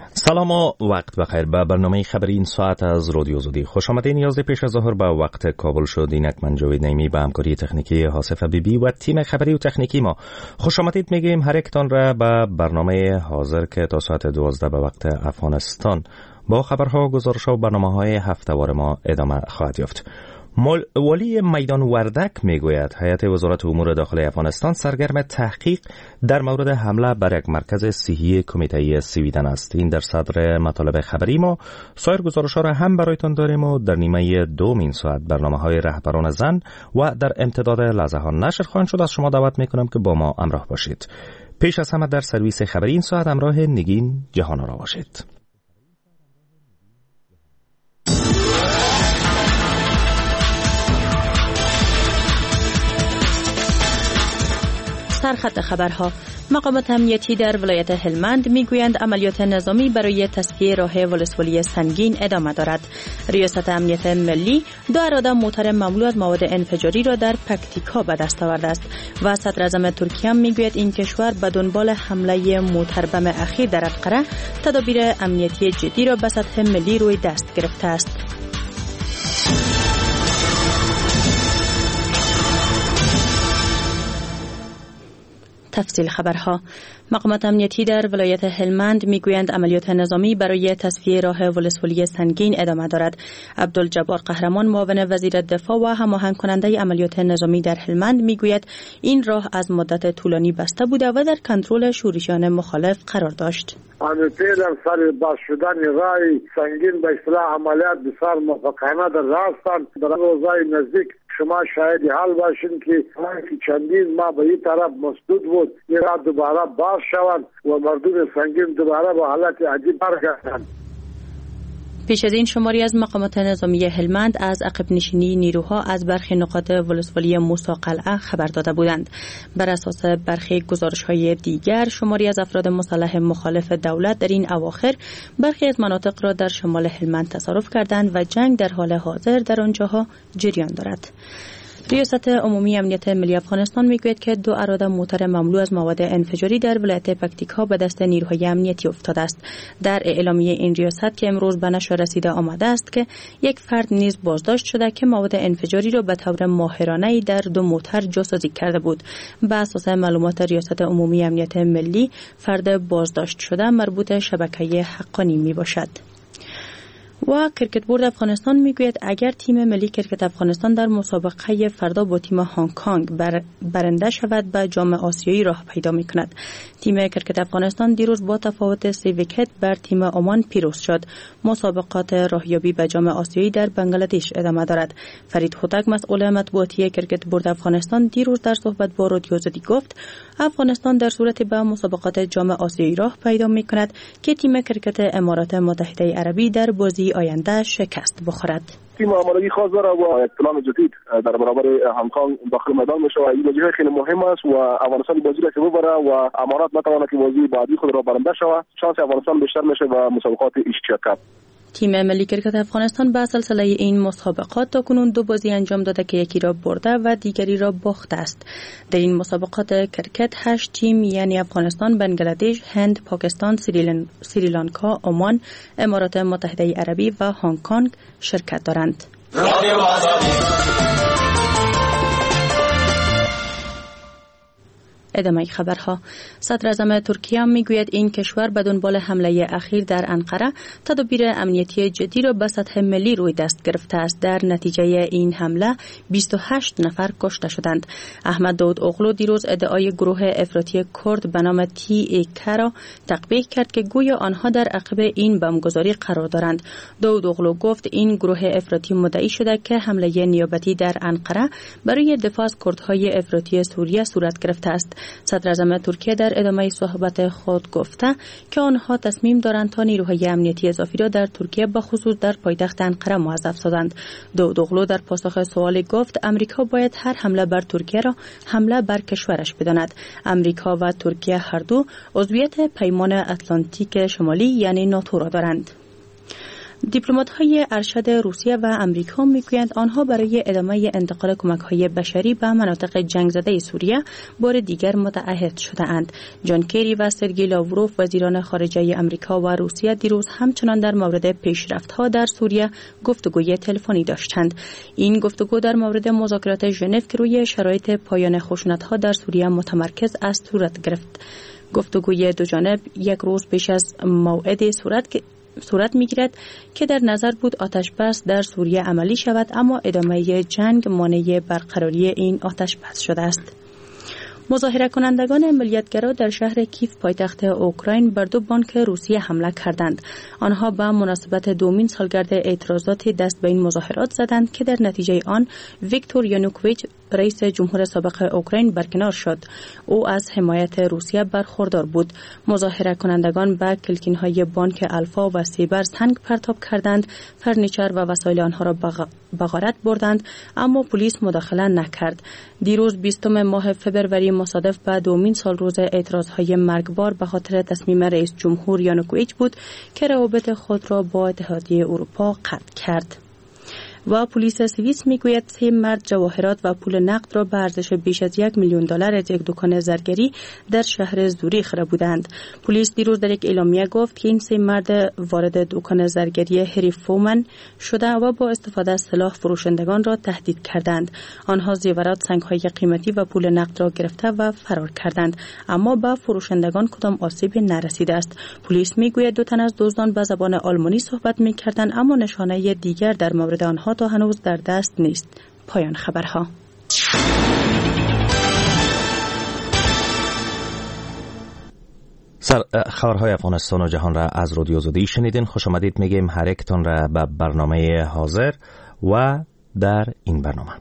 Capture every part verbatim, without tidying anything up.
سلام و وقت بخیر. به برنامه خبری این ساعت از رادیو زودی خوش آمدین. یازده پیش از ظهر به وقت کابل شد. اینک من جاوید نعیمی به همکاری تکنیکی حاسف بیبی و تیم خبری و تکنیکی ما خوش آمدید میگیم هر یکتان را به برنامه حاضر که تا ساعت دوازده به وقت افغانستان با خبرها، گزارش‌ها و برنامه‌های هفته‌وار ما ادامه خواهد یافت. ولی میدان وردک میگوید هیئت وزارت امور داخلی افغانستان سرگرم تحقیق در مورد حمله بر یک مرکز صحی کمیته سویدن است. این در صدر مطالب خبری ما. سایر گزارش‌ها را هم برایتان داریم و در نیمه دوم این ساعت برنامه‌های رهبران زن و در امتداد لحظه ها نشر خواهند شد. از شما دعوت می‌کنم که با ما همراه باشید. پیش از همه در سرویس خبری این ساعت همراه نگین جهان‌آرا باشید. سرخط خبرها. مقامات امنیتی در ولایت هلمند میگویند عملیات نظامی برای تصفیه راه ولسوالی سنگین ادامه دارد. ریاست امنیت ملی دو اراده موتر مملو از مواد انفجاری را در پکتیکا به دست آورده است و صدر اعظم ترکیه میگوید این کشور به دنبال حمله موتر بم اخیر در انقره تدابیر امنیتی جدی را به سطح ملی روی دست گرفته است. تفصیل خبرها. مقامات امنیتی در ولایت هلمند میگویند عملیات نظامی برای تصفیه راه ولسوالی سنگین ادامه دارد. عبدالجبار قهرمان معاون وزیر دفاع و هماهنگ کننده عملیات نظامی در هلمند میگوید این راه از مدت طولانی بسته بوده و در کنترل شورشیان مخالف قرار داشت. فعلا سر باز شدن راه سنگین به اصطلاح عملیات بسیار موفقانه در راه هستند. در روزهای نزدیک شما شاید حال باشین که چندین ماه به این طرف مسدود بود، این راه دوباره باز شوند و مردم سنگین دوباره به حالت عادی برگردند. پیش از این شماری از مقامات نظامی هلمند از عقب نشینی نیروها از برخی نقاط ولسوالی موسی قلعه خبر داده بودند. بر اساس برخی گزارش‌های دیگر شماری از افراد مسلح مخالف دولت در این اواخر برخی از مناطق را در شمال هلمند تصرف کردند و جنگ در حال حاضر در آنجاها جریان دارد. ریاست عمومی امنیت ملی افغانستان میگوید که دو اراده موتر مملو از مواد انفجاری در ولایت پکتیکا به دست نیروهای امنیتی افتاده است. در اعلامیه این ریاست که امروز به نشر رسیده آمده است که یک فرد نیز بازداشت شده که مواد انفجاری را به طور ماهرانه‌ای در دو موتر جاسازی کرده بود. به اساس معلومات ریاست عمومی امنیت ملی فرد بازداشت شده مربوط شبکه حقانی می باشد. و کرکت بورد افغانستان میگوید اگر تیم ملی کرکت افغانستان در مسابقه فردا با تیم هنگ کنگ بر برنده شود به جام آسیایی راه پیدا میکند. تیم کرکت افغانستان دیروز با تفاوت سه ویکت بر تیم عمان پیروز شد. مسابقات راهیابی به جام آسیایی در بنگلادش ادامه دارد. فرید هوتک مسئول مطبوعاتی کرکت بورد افغانستان دیروز در صحبت با رادیو زدی گفت افغانستان در صورت به مسابقات جام آسیایی راه پیدا میکند که تیم کرکت امارات متحده عربی در بازی آینده شکست بخورد. تیم آمادگی خاص داره و پلان جدید در برابر هنگ کنگ داخل میدان میشه و این بازی خیلی مهم است و افغانستان بازی را که ببره و امارات نتواند که بازی بعدی خود را برنده شود، شانس افغانستان بیشتر میشه و مسابقات ایشیا کاپ. تیم ملی کرکت افغانستان به سلسله این مسابقات تاکنون دو بازی انجام داده که یکی را برده و دیگری را باخته است. در این مسابقات کرکت هشت تیم یعنی افغانستان، بنگلادش، هند، پاکستان، سریلانکا، عمان، امارات متحده عربی و هنگ کنگ شرکت دارند. ادامه خبرها. صدر اعظم ترکیه میگوید این کشور به دنبال حمله اخیر در انقره تدابیر امنیتی جدی را به سطح ملی روی دست گرفته است. در نتیجه این حمله بیست و هشت نفر کشته شدند. احمد داود اوغلو دیروز ادعای گروه افراطی کرد به نام تی ای کی را تقبیح کرد که گویا آنها در عقب این بمبگذاری قرار دارند. داود اوغلو گفت این گروه افراطی مدعی شده که حمله نیابتی در انقره برای دفاع از کردهای افراطی سوریه صورت گرفته است. صدر اعظم ترکیه در ادامه صحبت خود گفته که آنها تصمیم دارند تا نیروهای امنیتی اضافی را در ترکیه به خصوص در پایتخت انقره موظف سازند. داود اوغلو در پاسخ سوال گفت امریکا باید هر حمله بر ترکیه را حمله بر کشورش بداند. امریکا و ترکیه هر دو عضویت پیمان اتلانتیک شمالی یعنی ناتو را دارند. دیپلمات‌های ارشد روسیه و امریکا میگویند آنها برای ادامه انتقال کمک‌های بشری به مناطق جنگ زده سوریه بار دیگر متعهد شده‌اند. جان کری و سرگئی لاوروف وزیران خارجه امریکا و روسیه دیروز همچنان در مورد پیشرفت‌ها در سوریه گفتگوی تلفنی داشتند. این گفتگو در مورد مذاکرات ژنو که روی شرایط پایان خشونت‌ها در سوریه متمرکز است صورت گرفت. گفتگوی دو جانب یک روز پیش از موعد صورت صورت می‌گیرد که در نظر بود آتش بس در سوریه عملی شود، اما ادامه جنگ مانع برقراری این آتش بس شده است. مظاهره کنندگان ملیتگرا در شهر کیف پایتخت اوکراین بر دو بانک روسیه حمله کردند. آنها به مناسبت دومین سالگرد اعتراضات دست به این مظاهرات زدند که در نتیجه آن ویکتور یانوکوویچ رئیس جمهور سابق اوکراین برکنار شد. او از حمایت روسیه برخوردار بود. مظاهره کنندگان به کلکین‌های بانک الفا و سیبر سنگ پرتاب کردند، فرنیچر و وسایل آنها را به غارت بردند، اما پلیس مداخله نکرد. دیروز بیستم ماه فبروری مصادف به دومین سال روز اعتراضهای مرگبار به خاطر تصمیم رئیس جمهور یانوکوویچ بود که روابط خود را با اتحادیه اروپا قطع کرد. و پلیس سوئیس میگوید سه مرد جواهرات و پول نقد را به ارزش بیش از یک میلیون دلار از یک دکان زرگری در شهر زوریخ را بودند. پلیس دیروز در یک اعلامیه گفت که این سه مرد وارد دکان زرگری هری فومن شده و با استفاده از سلاح فروشندگان را تهدید کردند. آنها زیورات، سنگ‌های قیمتی و پول نقد را گرفته و فرار کردند، اما به فروشندگان کدام آسیب نرسیده است. پلیس میگوید دو تن از دزدان به زبان آلمانی صحبت می‌کردند، اما نشانه دیگر در مورد آنها تا هنوز در دست نیست. پایان خبرها. سر خبرهای افغانستان و جهان را از رادیو زودی شنیدین. خوش آمدید میگیم هر یکتان را به برنامه حاضر و در این برنامه.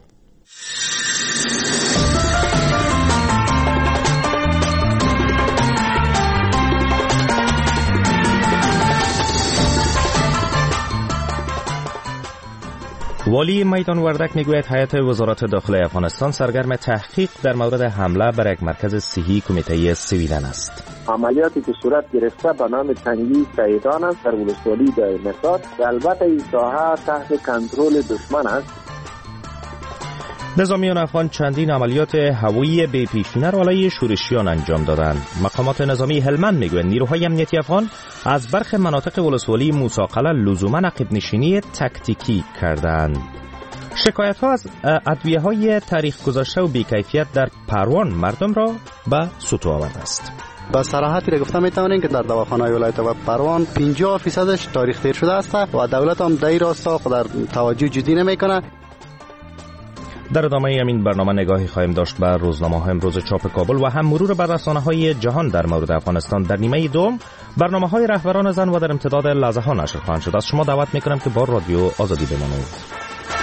والی میدان وردک میگوید هیئت وزارت داخله افغانستان سرگرم تحقیق در مورد حمله بر یک مرکز صحی کمیته سویدن است. عملیاتی که صورت گرفته به نام تنگی سیدان است در ولسوالی دایمرداد، البته این ساحه تحت کنترل دشمن است. نظامیان افغان چندین عملیات هوایی بی پیشینه را علیه شورشیان انجام دادند. مقامات نظامی هلمند میگویند نیروهای امنیتی افغان از برخی مناطق ولسوالی موسی قلعه لزوما عقب نشینی تکتیکی کردند. شکایت ها از ادویه های تاریخ گذشته و بی‌کیفیت در پروان مردم را به سطوح آورده است. با صراحتی را گفته میتوانیم که در دواخانه‌های ولایت و پروان پنجاه فیصدش تاریخ تیر شده است و دولت هم در این راستا در توجه جدی نمیکنه. در ادامه همین برنامه نگاهی خواهیم داشت بر روزنامه‌های امروز چاپ کابل و هم مرور بر رسانه‌های جهان در مورد افغانستان. در نیمه دوم برنامه‌های رهبران زن و در امتداد لحظه ها نشر خواهند شد. از شما دعوت می‌کنم که با رادیو آزادی بمانید.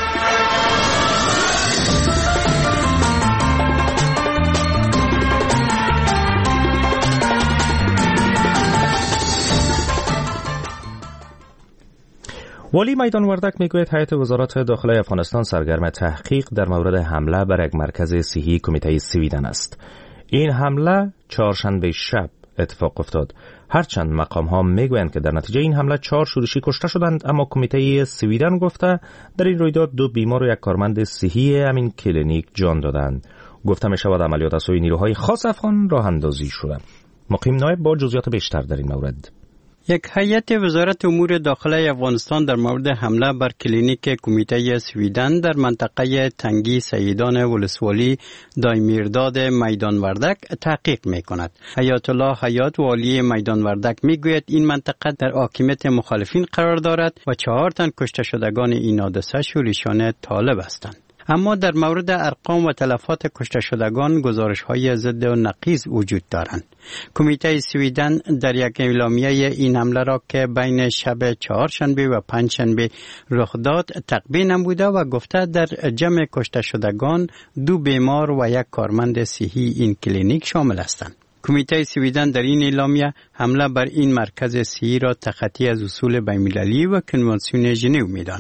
والی میدان وردک میگوید هیئت وزارت داخله افغانستان سرگرم تحقیق در مورد حمله بر یک مرکز صحی کمیته سویدن است. این حمله چهارشنبه شب اتفاق افتاد. هرچند مقام ها میگویند که در نتیجه این حمله چهار شورشی کشته شدند، اما کمیته سویدن گفته در این رویداد دو بیمار و یک کارمند صحی همین کلینیک جان دادند. گفته می شود عملیات از سوی نیروهای خاص افغان راه اندازی شده. مقیم نایب با جزئیات بیشتر در این مورد. یک هیئت وزارت امور داخله افغانستان در مورد حمله بر کلینیک کمیته سویدن در منطقه تنگی سیدان ولسوالی دایمیرداد میدان وردک تحقیق می کند. حیات الله حیات والی میدان وردک می گوید این منطقه در حاکمیت مخالفین قرار دارد و چهار تن کشته شدگان این حادثه شورشیان طالب هستند. اما در مورد ارقام و تلفات کشته شدگان گزارش‌های ضد و نقیض وجود دارند. کمیته سویدن در یک اعلامیه این حمله را که بین شب چهارشنبه و پنجشنبه رخ داد تقبیح نموده و گفته در جمع کشته شدگان دو بیمار و یک کارمند صحی این کلینیک شامل هستند. کمیته سویدن در این اعلامیه حمله بر این مرکز صحی را تخطی از اصول بین‌المللی و کنوانسیون ژنو می‌داند.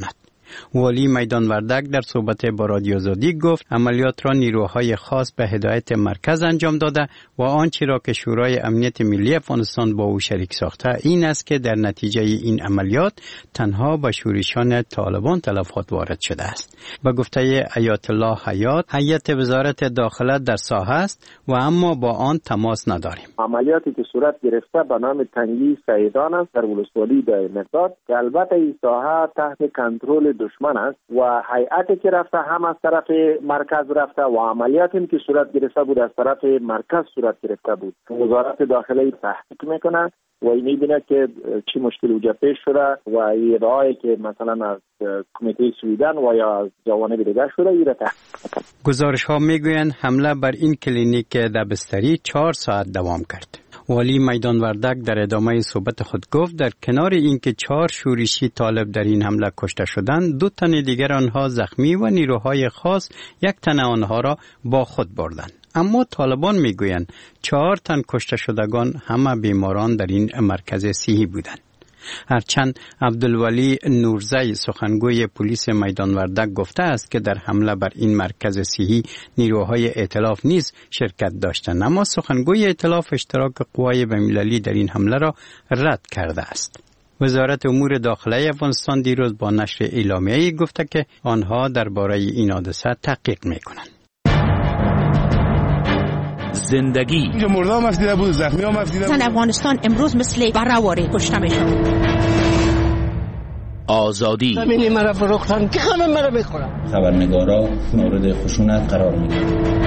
والی میدان وردک در صحبت با رادیو آزادی گفت عملیات را نیروهای خاص به هدایت مرکز انجام داده و آنچه را که شورای امنیت ملی افغانستان با او شریک ساخته این است که در نتیجه این عملیات تنها به شورشان طالبان تلفات وارد شده است. به گفته آیت الله حیات، هیئت وزارت داخله در ساحه است و اما با آن تماس نداریم. عملیاتی که صورت گرفته به نام تنگی سیدان است در ولسوالی دای مرداد که البته این ساحه تحت کنترل دشمن است و هیئتی که رفته هم از طرف مرکز رفته و عملیاتی که صورت گرفته بود از طرف مرکز صورت گرفته بود. وزارت داخله تحقیق میکنه و این می‌بینه که چی مشکل وجود پیش شده و این راهی که مثلا از کمیته سویدن و یا از جوانب دیگر شده این را تحقیق. گزارش ها میگویند حمله بر این کلینیک دبستری چهار ساعت دوام کرد. والی میدان وردک در ادامه صحبت خود گفت در کنار اینکه چهار شورشی طالب در این حمله کشته شدند، دو تن دیگر آنها زخمی و نیروهای خاص یک تن آنها را با خود بردند. اما طالبان میگویند چهار تن کشته شدگان همه بیماران در این مرکز صحی بودند. هرچند عبدالولی نورزی سخنگوی پلیس میدان وردک گفته است که در حمله بر این مرکز صحی نیروهای ائتلاف نیز شرکت داشتند، اما سخنگوی ائتلاف اشتراک قوای بین‌المللی در این حمله را رد کرده است. وزارت امور داخله افغانستان دیروز با نشر اعلامیه‌ای گفته که آنها درباره این حادثه تحقیق می‌کنند. زندگی اینجا مرده هم افدیده بود، زخمی هم افدیده بود. افغانستان امروز مثل برهواری کشته میشد. آزادی زمینی مرا فروختن که همه مرا میخورن. خبرنگارا مورد خشونت قرار میگیرن.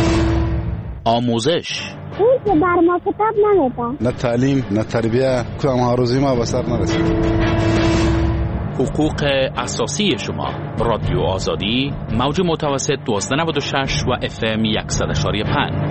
آموزش اون که بر ما کتاب نمیده. نه تعلیم نه تربیه کدام ها روزی ما به سر نرسید. حقوق اساسی شما. رادیو آزادی موج متوسط دوازده نود و شش و اف ام صد و پنج.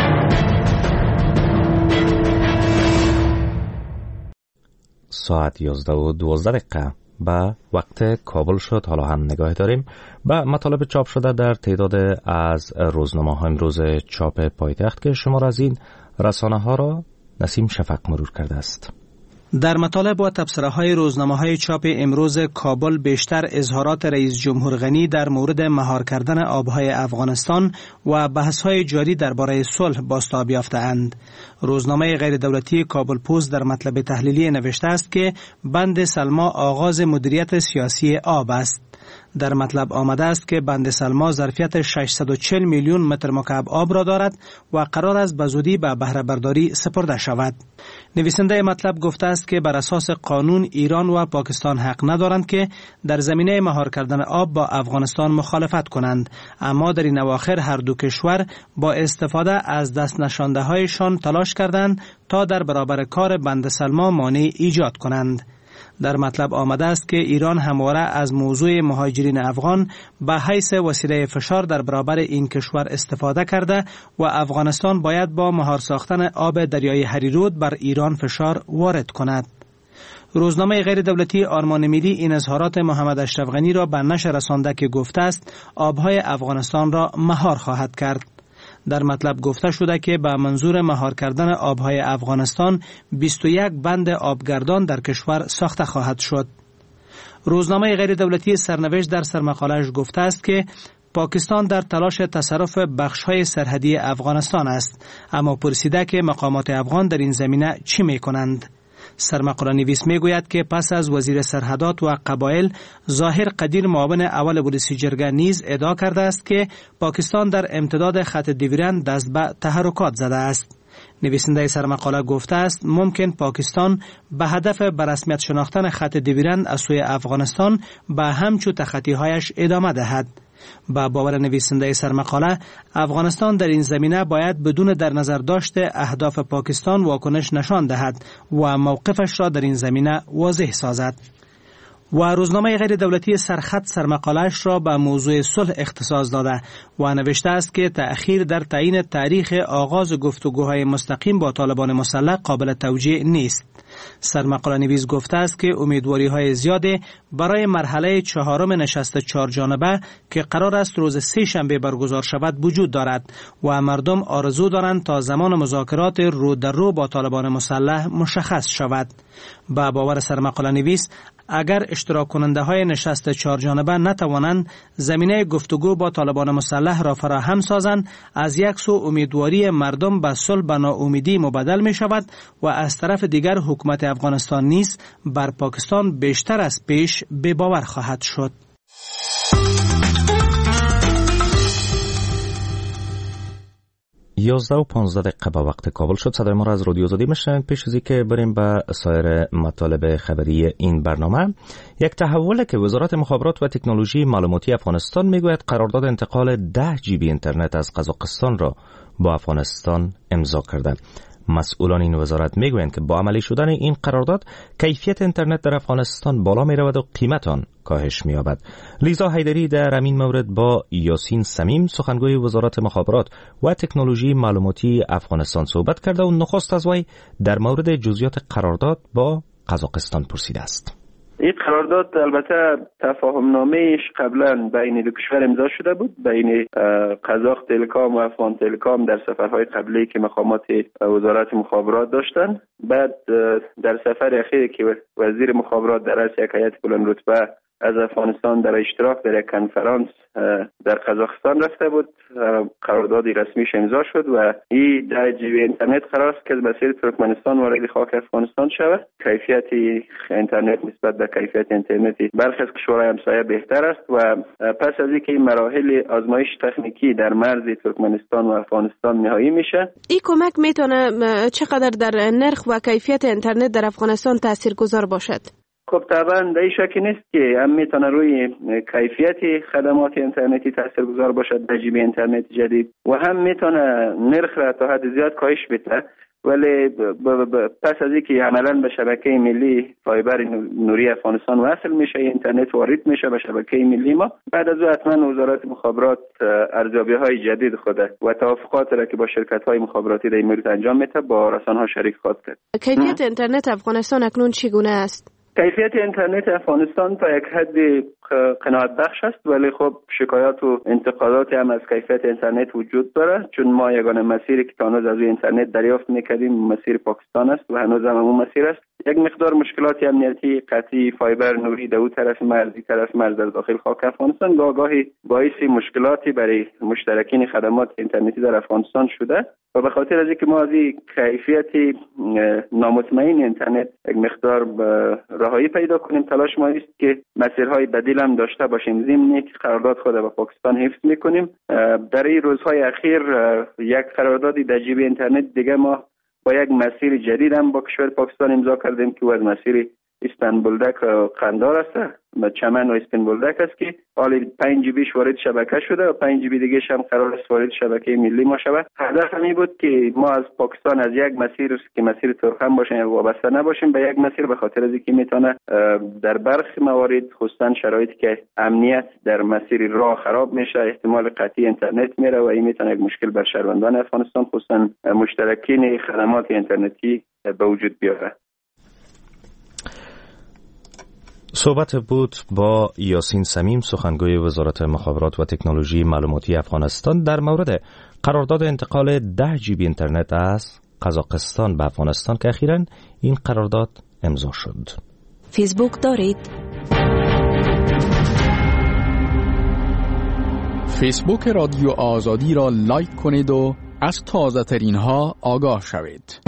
ساعت یازده و دوازده دقیقه به وقت کابل شد. حالا هم نگاه داریم به مطالب چاپ شده در تعداد از روزنامه ها امروز چاپ پایتخت که شمار از این رسانه ها را نسیم شفق مرور کرده است. در مطالب و تبصره‌های روزنامه‌های چاپ امروز کابل بیشتر اظهارات رئیس جمهور غنی در مورد مهار کردن آبهای افغانستان و بحث‌های جاری درباره صلح بازتاب یافته‌اند. روزنامه غیر دولتی کابل پست در مطلب تحلیلی نوشته است که بند سلما آغاز مدیریت سیاسی آب است. در مطلب آمده است که بند سلما ظرفیت ششصد و چهل میلیون متر مکعب آب را دارد و قرار است به زودی به بهره برداری سپرده شود. نویسنده مطلب گفته است که بر اساس قانون ایران و پاکستان حق ندارند که در زمینه مهار کردن آب با افغانستان مخالفت کنند، اما در این اواخر هر دو کشور با استفاده از دست نشانده هایشان تلاش کردند تا در برابر کار بند سلما مانع ایجاد کنند. در مطلب آمده است که ایران همواره از موضوع مهاجرین افغان به حیث وسیله فشار در برابر این کشور استفاده کرده و افغانستان باید با مهار ساختن آب دریای هریرود بر ایران فشار وارد کند. روزنامه غیر دولتی آرمان ملی این اظهارات محمد اشرف غنی را به نشر رسانده که گفته است آبهای افغانستان را مهار خواهد کرد. در مطلب گفته شده که به منظور مهار کردن آبهای افغانستان بیست و یک بند آبگردان در کشور ساخته خواهد شد. روزنامه غیر دولتی سرنوشت در سرمقاله‌اش گفته است که پاکستان در تلاش تصرف بخش‌های سرحدی افغانستان است، اما پرسیده که مقامات افغان در این زمینه چی می‌کنند. سرمقاله نویس میگوید که پس از وزیر سرحدات و قبایل ظاهر قدیر معاون اول پلیس جرگه نیز ادعا کرده است که پاکستان در امتداد خط دیورند دست به تحرکات زده است. نویسنده سرمقاله گفته است ممکن پاکستان به هدف به رسمیت شناختن خط دیورند از سوی افغانستان به همچو تخطی‌هایش ادامه دهد. با باور نویسنده سرمقاله افغانستان در این زمینه باید بدون در نظر داشته اهداف پاکستان واکنش نشان دهد و موقفش را در این زمینه واضح سازد. و روزنامه غیر دولتی سرخط سرمقاله‌اش را به موضوع صلح اختصاص داده و نوشته است که تأخیر در تعیین تاریخ آغاز گفتگوهای مستقیم با طالبان مسلح قابل توجیه نیست. سرمقاله نویس گفته است که امیدواری های زیاده برای مرحله چهارم نشست چهارجانبه که قرار است روز سه شنبه برگزار شود وجود دارد و مردم آرزو دارند تا زمان مذاکرات رو در رو با طالبان مسلح مشخص شود. با باور سرمقاله نویس اگر اشتراک کننده های نشست چهارجانبه نتوانند زمینه گفتگو با طالبان مسلح را فراهم سازند، از یک سو امیدواری مردم به صلح به ناامیدی مبدل می شود و از طرف دیگر حکومت افغانستان نیز بر پاکستان بیشتر از پیش به باور خواهد شد. یازده و پانزده دقیقه به وقت کابل شد. صدای ما را از رادیو آزادی میشنوید. پیش از اینکه بریم به سایر مطالب خبری این برنامه، یک تحول که وزارت مخابرات و تکنولوژی معلوماتی افغانستان میگوید قرارداد انتقال ده جی بی اینترنت از قزاقستان را با افغانستان امضا کرده. مسئولان این وزارت میگویند که با عملی شدن این قرارداد کیفیت اینترنت در افغانستان بالا می رود و قیمت آن کاهش می یابد. لیزا حیدری در همین مورد با یاسین سمیم سخنگوی وزارت مخابرات و تکنولوژی معلوماتی افغانستان صحبت کرده و نخست از وی در مورد جزئیات قرارداد با قزاقستان پرسیده است. این قرارداد البته تفاهم نامه‌اش قبلا بین دو کشور امضا شده بود، بین قزاق تلکام و افغان تلکام در سفرهای قبلی که مقامات وزارت مخابرات داشتن. بعد در سفر اخیری که وزیر مخابرات در رأس یک هیئت بلند رتبه از افغانستان در اشتراک در یک کنفرانس در قزاقستان رفته بود، قراردادی رسمیش امضا شد و این ده جی بی اینترنت قرار است که از مسیر ترکمنستان وارد خاک افغانستان شود. کیفیت اینترنت نسبت به کیفیت اینترنت برخی از کشورهای همسایه بهتر است و پس از اینکه این مراحل آزمایش تکنیکی در مرز ترکمنستان و افغانستان نهایی میشه، این کمک میتونه چقدر در نرخ و کیفیت اینترنت در افغانستان تاثیرگذار باشد؟ خب طبعا در این شکی نیست که هم میتونه روی کیفیت خدمات اینترنتی تاثیرگذار باشد ده جی بی اینترنت جدید و هم میتونه نرخ را تا حد زیاد کاهش بده. ولی ب ب پس از اینکه عملا به شبکه ملی فایبر نوری افغانستان وصل میشه، اینترنت وارد میشه به شبکه ملی ما، بعد از اون حتما وزارت مخابرات ارزیابی‌های جدید خود و توافقات را که با شرکت‌های مخابراتی در این مورد انجام میده با رسانه‌ها شریک خواهد کرد. کیفیت اینترنت افغانستان اکنون چگونه است؟ کیفیت اینترنت افغانستان تا یک حد قناعت بخش است، ولی خب شکایات و انتقادات هم از کیفیت اینترنت وجود داره، چون ما یگانه مسیری که تا هنوز از اینترنت دریافت میکردیم مسیر پاکستان است و هنوز هم اون مسیر است. یک مقدار مشکلات امنیتی قطعی فایبر نوری در اون طرف مرزی طرف مرز در داخل خاک افغانستان گاهی باعث مشکلاتی برای مشترکین خدمات اینترنتی در افغانستان شده و به خاطر از اینکه ما از کیفیت نامطمئن اینترنت یک مقدار رهایی پیدا کنیم، تلاش ما است که مسیرهای بدیل هم داشته باشیم. ضمن که قرارداد خود با پاکستان حفظ میکنیم، در این روزهای اخیر یک قراردادی در جی بی اینترنت دیگه ما با یک مسیر جدید هم با کشور پاکستان امضا کردیم که از مسیر استانبولدک و قندار است، چمن و استانبولدک است که حالی پنج جی بیش وارد شبکه شده و پنج جی بی دیگه هم قرار است وارد شبکه ملی ما شود. هدف همی بود که ما از پاکستان از یک مسیر که مسیر ترکمن باشه وابسته نباشیم به یک مسیر، به خاطر از اینکه میتونه در برخی موارد خصوصا شرایطی که امنیت در مسیر راه خراب میشه، احتمال قطعی اینترنت میره و این میتونه یک مشکل بر شهروندان افغانستان خصوصا مشترکین خدمات اینترنتی به وجود بیاره. صحبت بود با یاسین سمیم سخنگوی وزارت مخابرات و تکنولوژی معلوماتی افغانستان در مورد قرارداد انتقال ده جی بی اینترنت از قزاقستان به افغانستان که اخیراً این قرارداد امضا شد. فیسبوک دارید؟ فیسبوک رادیو آزادی را لایک کنید و از تازه ترین ها آگاه شوید.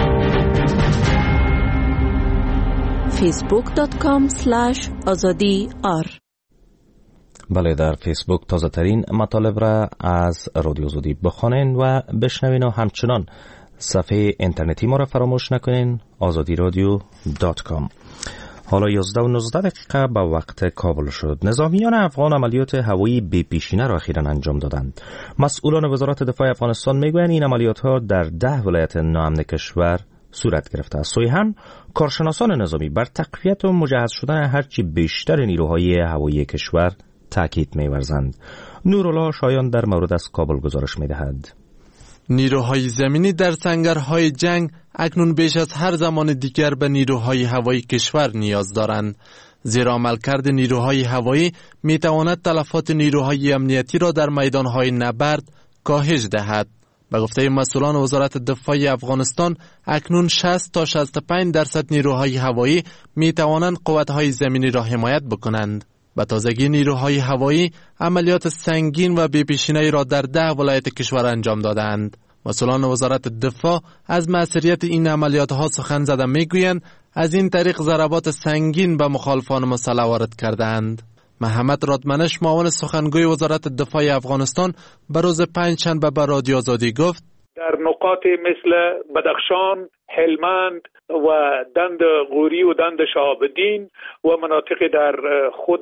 فیسبوک دات کام اسلش آزادی آر. بله، در فیسبوک تازه ترین مطالب را از رادیو آزادی بخوانین و بشنوین و همچنان صفحه اینترنتی ما را فراموش نکنین آزادی رادیو دات کام. حالا یازده و نوزده دقیقه به وقت کابل شد. نظامیان افغان عملیات هوایی بی پیشینه را اخیراً انجام دادند. مسئولان وزارت دفاع افغانستان میگویند این عملیات ها در ده ولایت ناامن کشور صورت گرفته است. سویهن کارشناسان نظامی بر تقویت و مجهز شدن هرچی بیشتر نیروهای هوایی کشور تاکید می‌ورزند. نورالله شایان در مورد از کابل گزارش می‌دهد. نیروهای زمینی در سنگرهای جنگ اکنون بیش از هر زمان دیگر به نیروهای هوایی کشور نیاز دارند، زیرا عملکرد نیروهای هوایی می تواند تلفات نیروهای امنیتی را در میدانهای نبرد کاهش دهد. به گفته مسئولان وزارت دفاع افغانستان، اکنون شصت تا شصت و پنج درصد نیروهای هوایی می توانند قوت‌های زمینی را حمایت بکنند. به تازگی نیروهای هوایی عملیات سنگین و بی‌پیشینه‌ای را در ده ولایت کشور انجام دادند. مسئولان وزارت دفاع از موثریت این عملیات ها سخن زده میگویند از این طریق ضربات سنگین به مخالفان مسلح وارد کردند. محمد رادمنش، معاون سخنگوی وزارت دفاع افغانستان، به روز پنجشنبه به رادیو آزادی گفت: در نقاط مثل بدخشان، هلمند و دند غوری و دند شهاب‌الدین و مناطق در خود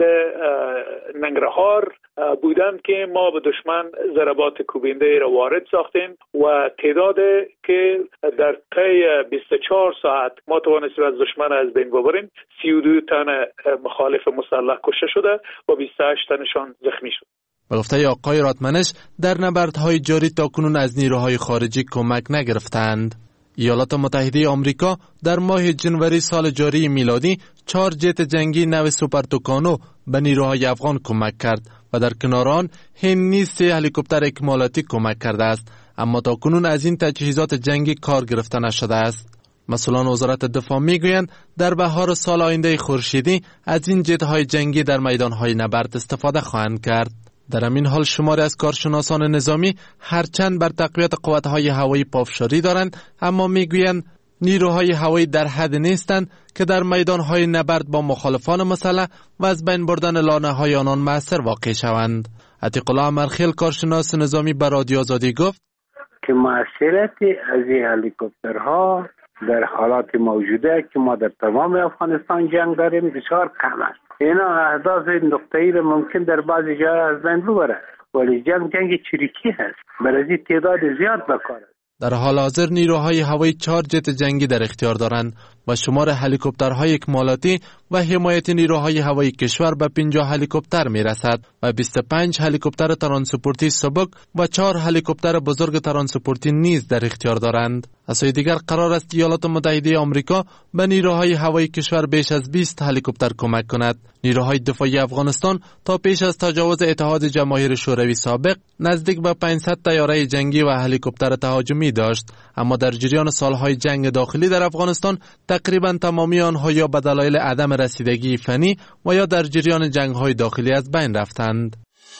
ننگرهار بودند که ما به دشمن ضربات کوبنده را وارد ساختیم و تعداد که در طی بیست و چهار ساعت ما توانستیم از دشمن از بین ببریم، سی و دو تن مخالف مسلح کشته شده و بیست و هشت تنشان زخمی شد. به گفته آقای رادمنش، در نبردهای جاری تاکنون از نیروهای خارجی کمک نگرفتند. ایالات متحده آمریکا در ماه جنوری سال جاری میلادی چهار جت جنگی نو سوپر توکانو به نیروهای افغان کمک کرد و در کنار آن هند نیز سه هلیکوپتر اکمالاتی کمک کرده است، اما تاکنون از این تجهیزات جنگی کار گرفته نشده است. مسئولان وزارت دفاع میگویند در بهار سال آینده خورشیدی از این جت‌های جنگی در میدان‌های نبرد استفاده خواهند کرد. در همین حال شماری از کارشناسان نظامی هرچند بر تقویت قوت‌های هوایی پافشاری دارند، اما میگویند نیروهای هوایی در حد نیستند که در میدان‌های نبرد با مخالفان مسلح و از بین بردن لانه‌های آنان مؤثر واقع شوند. عتیق الله امرخیل، کارشناس نظامی، به رادیو آزادی گفت که موثریت از این هلیکوپترها در حالات موجوده که ما در تمام افغانستان جنگ داریم بسیار کم است. اینا اهداف نقطه‌ای را ممکن در بعضی جاها از بین ببره، ولی جنگ جنگ چریکی هست، برای تعداد زیاد بکار. در حال حاضر نیروهای هوایی چهار جت جنگی در اختیار دارند و شمار هلیکوپترهای اکمالاتی و حمایت نیروهای هوایی کشور به پنجاه هلیکوپتر می رسد و بیست و پنج هلیکوپتر ترانسپورتی سبک و چهار هلیکوپتر بزرگ ترانسپورتی نیز در اختیار دارند. از سوی دیگر قرار است ایالات متحده آمریکا به نیروهای هوایی کشور بیش از بیست هلیکوپتر کمک کند. نیروهای دفاعی افغانستان تا پیش از تجاوز اتحاد جماهیر شوروی سابق نزدیک به پانصد طیاره جنگی و هلیکوپتر تهاجمی داشت، اما در جریان سالهای جنگ داخلی در افغانستان تقریبا تمامی آنها یا به دلایل عدم رسیدگی فنی و یا در جریان جنگ‌های داخلی از بین رفتند.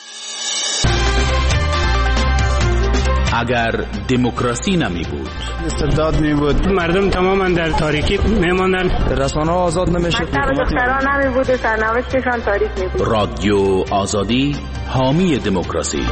اگر دموکراسی نمی بود، استبداد می بود، مردم تماما در تاریکی می ماندن، رسانه‌ها آزاد نمیشد، دختران نمی بود و سرنوشتشان تاریک می بود. رادیو آزادی، حامی دموکراسی.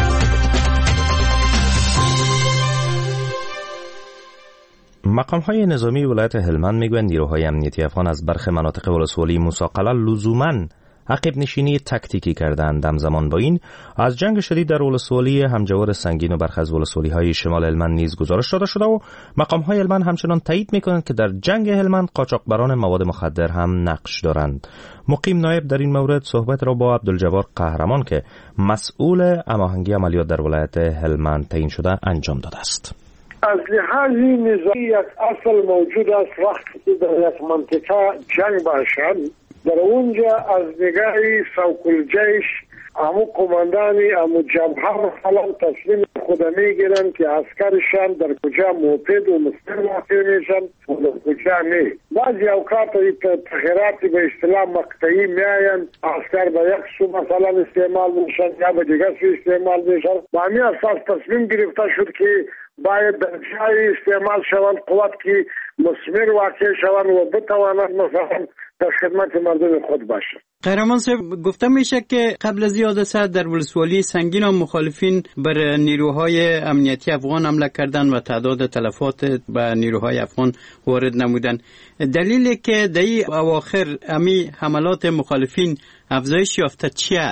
مقام‌های نظامی ولایت هلمند میگویند نیروهای امنیتی افغان از برخی مناطق ولسوالی موسی قلعه لزوماً عقب نشینی تکتیکی کردند. همزمان با این از جنگ شدید در ولسوالی همجوار سنگین و برخی از ولسوالی‌های شمال هلمند نیز گزارش داده شده و مقام‌های هلمند همچنان تایید می‌کنند که در جنگ هلمند قاچاقبران مواد مخدر هم نقش دارند. مقیم نایب در این مورد صحبت را با عبدالجبار قهرمان که مسئول هماهنگی عملیات در ولایت هلمند تعیین شده انجام داده است. از لحاظ نظامی یک اصل موجود است وقتی که در یک منطقه جنگ باشد، در اونجا از نگاه سوق الجیش امو کماندانی امو جبهه مثلا تصمیم خود میگیرن که عسکرشان در کجا موپد و مستر واقع میشن و در کجا نه. بعضی اوقات تغییرات به اصطلاح مقطعی میاین، عسکر به یک سو مثلا استعمال میشن یا به دیگر سو استعمال میشن. با همین اساس تصمیم گرفته شد که باید در جای استعمال شوند قوت که مثمر واقع شوند و بتواند مثلا در خدمت مردم خود باشه. قهرمان صاحب، گفته میشه که قبل از این حادثه در ولسوالی سنگین و مخالفین بر نیروهای امنیتی افغان حمله کردن و تعداد تلفات به نیروهای افغان وارد نمودن. دلیلی که در این اواخر امی حملات مخالفین افزایش یافته چی است؟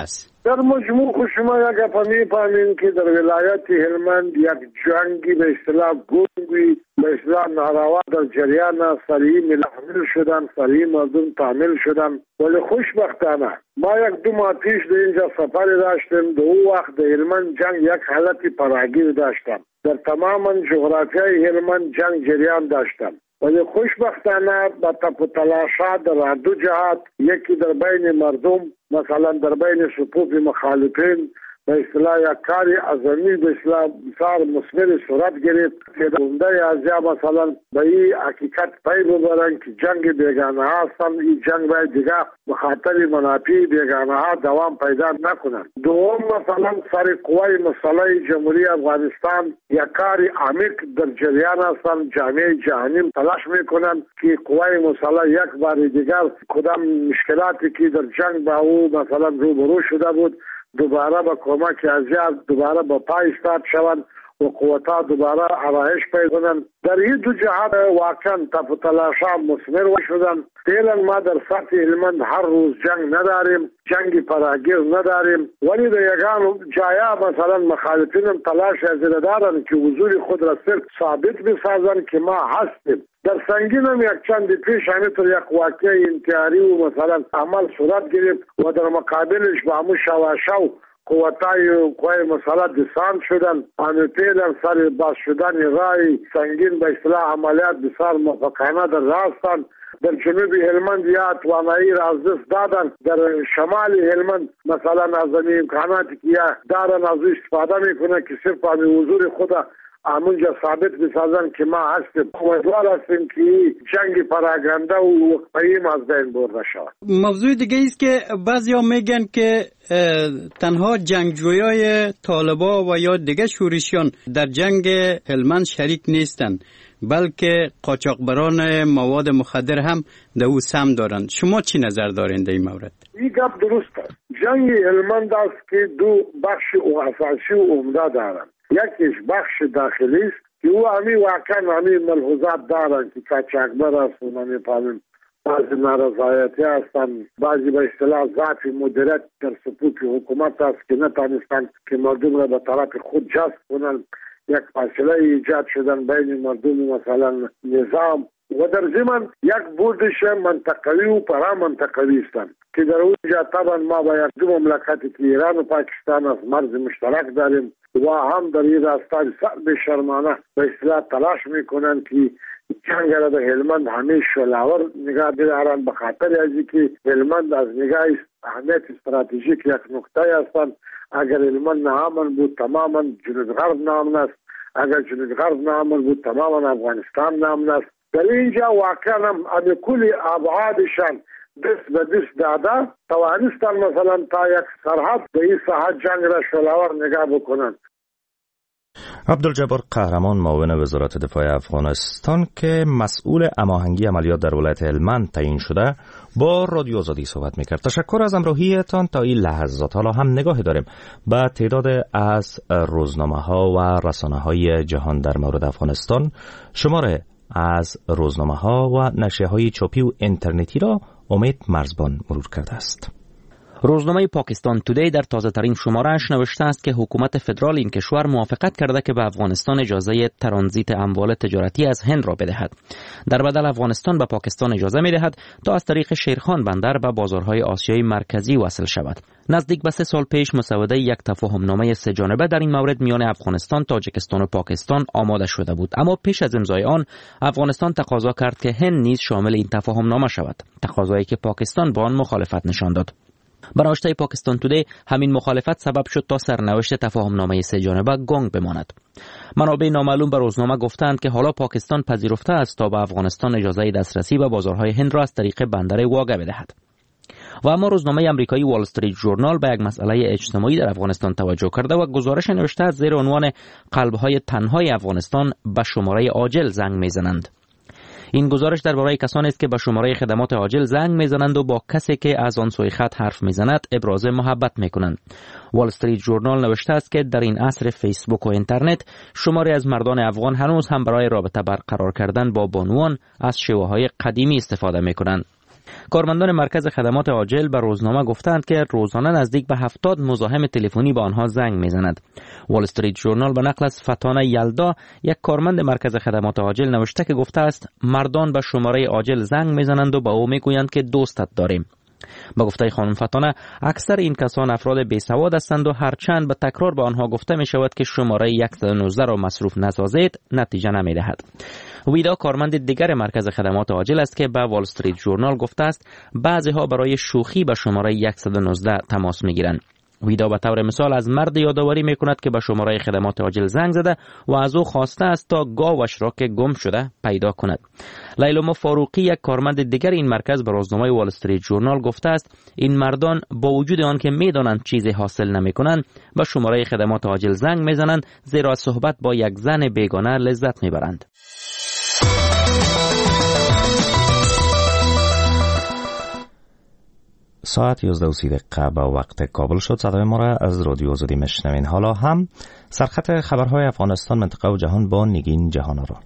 در مجموع خود شما یک اپا میفهمین که در ولایت هلمند یک جنگی به اصطلاح گنگی به اصطلاح ناروا در جریان است. سریع ملحمل شدن، سریع مردم تعمیل شدن، ولی خوشبختانه ما یک دو ماه پیش در اینجا سفر داشتیم. در او وقت در هلمند جنگ یک حالت پراگیر داشتم، در تمام جغرافیای هلمند جنگ جریان داشتم، ولی خوشبختانه با تپ و تلاشات در دو جهات، یکی در بین مردم، مثلا در بین صفوف مخالفین به اصطلاح یک کاری عظیمی به اصطلاح بسیار مثمر صورت گرفت که عمده ازیا مثلا به این حقیقت پی ببرن که جنگ بیگانه ها هستند. این جنگ باید دیگه بخاطر منافع بیگانه ها دوام پیدا نکنند. دوم مثلا سر قوای مسلح جمهوری افغانستان یک کاری عمیق در جریان هستند. جامعه جهانی تلاش میکنند که قوای مسلح یک بار دیگر کدام مشکلاتی که در جنگ با او مثلا روبرو شده بود دوباره با کمک ازیاد دوباره با پای استاد شوند و قوتا دوباره آرایش پیدا کنند. در این دو جهات واقعا تف و تلاشا مثمر شدن. فعلا ما در سطح هلمند هر روز جنگ نداریم، جنگ پراگیر نداریم، ولی در یگان جایا مثلا مخالفین تلاش از دارن که حضور خود را صرف ثابت بسازن که ما هستیم. در سنگین هم یک چند پیش همینطور یک واقعه انتحاری و مثلا عمل صورت گرفت و در مقابلش با همون شواشو قوتای قوای مسلح دسان شدن. همه پیلن سر باز شدن رای سنگین به اصطلاح عملیات بسیار موفقانه در راستان. در جنوب هلمند یا توانایی را از دست دادن. در شمال هلمند مثلا از این امکاناتی که دارن از استفاده میکنه که صرف همین حضور خود همونجا ثابت بسازن که ما هستیم. امیدوار هستیم که جنگ پراگنده و وقتیم از بین برده شود. موضوع دیگه است که بعضیا میگن که تنها جنگجویای طالبا و یا دیگه شورشیان در جنگ هلمند شریک نیستند، بلکه قاچاقبران مواد مخدر هم در او سهم دارند. شما چی نظر دارین در این مورد؟ این گپ درست است. جنگ هلمند است که دو بخش اساسی و عمده دارند. یکیش بخش داخلی است که او همی واقعا همی ملحوظات دارند که قاچاقبر است و نمی‌فهمیم بعضی نارضایتی هستند، بعضی به اصطلاح ضعف مدیریت در صفوف حکومت است که نتانستند که مردم را به طرف خود جذب کنند. یک فاصله ایجاد شدن بین مردم مثلا نظام و در ضمن یک بودش منطقوی و پرا منطقوی هستند که در اونجا طبعا ما با یک دو مملکتی که ایران و پاکستان از مرز مشترک داریم و هم در این راستا به شرمانه به اصطلاح تلاش میکنند که جنگ را به هلمند همیشه شلاور نگاه بدارند، به خاطر از اینکه هلمند از نگاه اهمیت استراتژیک یک نقطه هستند. اگر هلمند نامن بود تماما جنوب غرب نامن است، اگر جنوب غرب نامن بود تماما افغانستان نامن است. در اینجا واقعا هم از کل ابعادشان دست به دست داده توانستن مثلا تا یک سرحد به این ساحت جنگ را شلاور نگاه بکنند. عبدالجبار قهرمان معاون وزارت دفاع افغانستان که مسئول هماهنگی عملیات در ولایت هلمند تعیین شده با رادیو آزادی صحبت میکرد. تشکر از همراهیتان تا این لحظات. حالا هم نگاهی داریم به تعداد از روزنامه ها و رسانه های جهان در مورد افغانستان. شماره از روزنامه ها و نشریه های چاپی و اینترنتی را امید مرزبان مرور کرده است. روزنامه پاکستان تودی در تازه ترین شماره‌اش نوشته است که حکومت فدرال این کشور موافقت کرده که به افغانستان اجازه ترانزیت اموال تجارتی از هند را بدهد. در بدل افغانستان به پاکستان اجازه می‌دهد تا از طریق شیرخان بندر به بازارهای آسیای مرکزی وصل شود. نزدیک به سه سال پیش مسوده یک تفاهمنامه سه جانبه در این مورد میان افغانستان، تاجیکستان و پاکستان آماده شده بود، اما پیش از امضای آن افغانستان تقاضا کرد که هند نیز شامل این تفاهمنامه شود، تقاضایی که پاکستان با آن مخالفت نشان داد. به نوشته پاکستان تودی همین مخالفت سبب شد تا سرنوشت تفاهمنامه سه جانبه گنگ بماند. منابع نامعلوم به روزنامه گفتند که حالا پاکستان پذیرفته است تا به افغانستان اجازه دسترسی به بازارهای هند را از طریق بندر واگه بدهد. و اما روزنامه آمریکایی وال استریت ژورنال به یک مسئله اجتماعی در افغانستان توجه کرده و گزارش نوشته است زیر عنوان قلب‌های تنهای افغانستان به شماره عاجل زنگ میزنند. این گزارش درباره کسانی است که به شماره خدمات عاجل زنگ میزنند و با کسی که از آن سوی خط حرف میزند ابراز محبت میکنند. وال استریت ژورنال نوشته است که در این عصر فیسبوک و اینترنت شماری از مردان افغان هنوز هم برای رابطه برقرار کردن با بانوان از شیوه‌های قدیمی استفاده میکنند. کارمندان مرکز خدمات عاجل به روزنامه گفتند که روزانه نزدیک به هفتاد مزاحم تلفنی به آنها زنگ میزند. وال استریت ژورنال به نقل از فتانه یلدا، یک کارمند مرکز خدمات عاجل، نوشته که گفته است مردان به شماره عاجل زنگ میزنند و به او میگویند که دوستت داریم. با گفته خانم فتانه، اکثر این کسان افراد بیسواد هستند و هرچند به تکرار به آنها گفته می شود که شماره صد و نوزده را مصروف نسازید، نتیجه نمی دهد. ویدا کارمند دیگر مرکز خدمات عاجل است که به وال استریت ژورنال گفته است بعضی ها برای شوخی به شماره صد و نوزده تماس می گیرند. ویدا به طور مثال از مرد یادآوری می کند که به شماره خدمات عاجل زنگ زده و از او خواسته است تا گاوش را که گم شده پیدا کند. لیلوما فاروقی، یک کارمند دیگر این مرکز، به روزنامه وال استریت ژورنال گفته است این مردان با وجود آن که می دانند چیزی حاصل نمی کنند به شماره خدمات عاجل زنگ می زنند، زیرا صحبت با یک زن بیگانه لذت می برند. ساعت یازده و سی دقیقه به وقت کابل شد. صدای ما را از رادیو آزادی میشنوین. حالا هم سرخط خبرهای افغانستان، منطقه و جهان با نگین جهان‌آرا.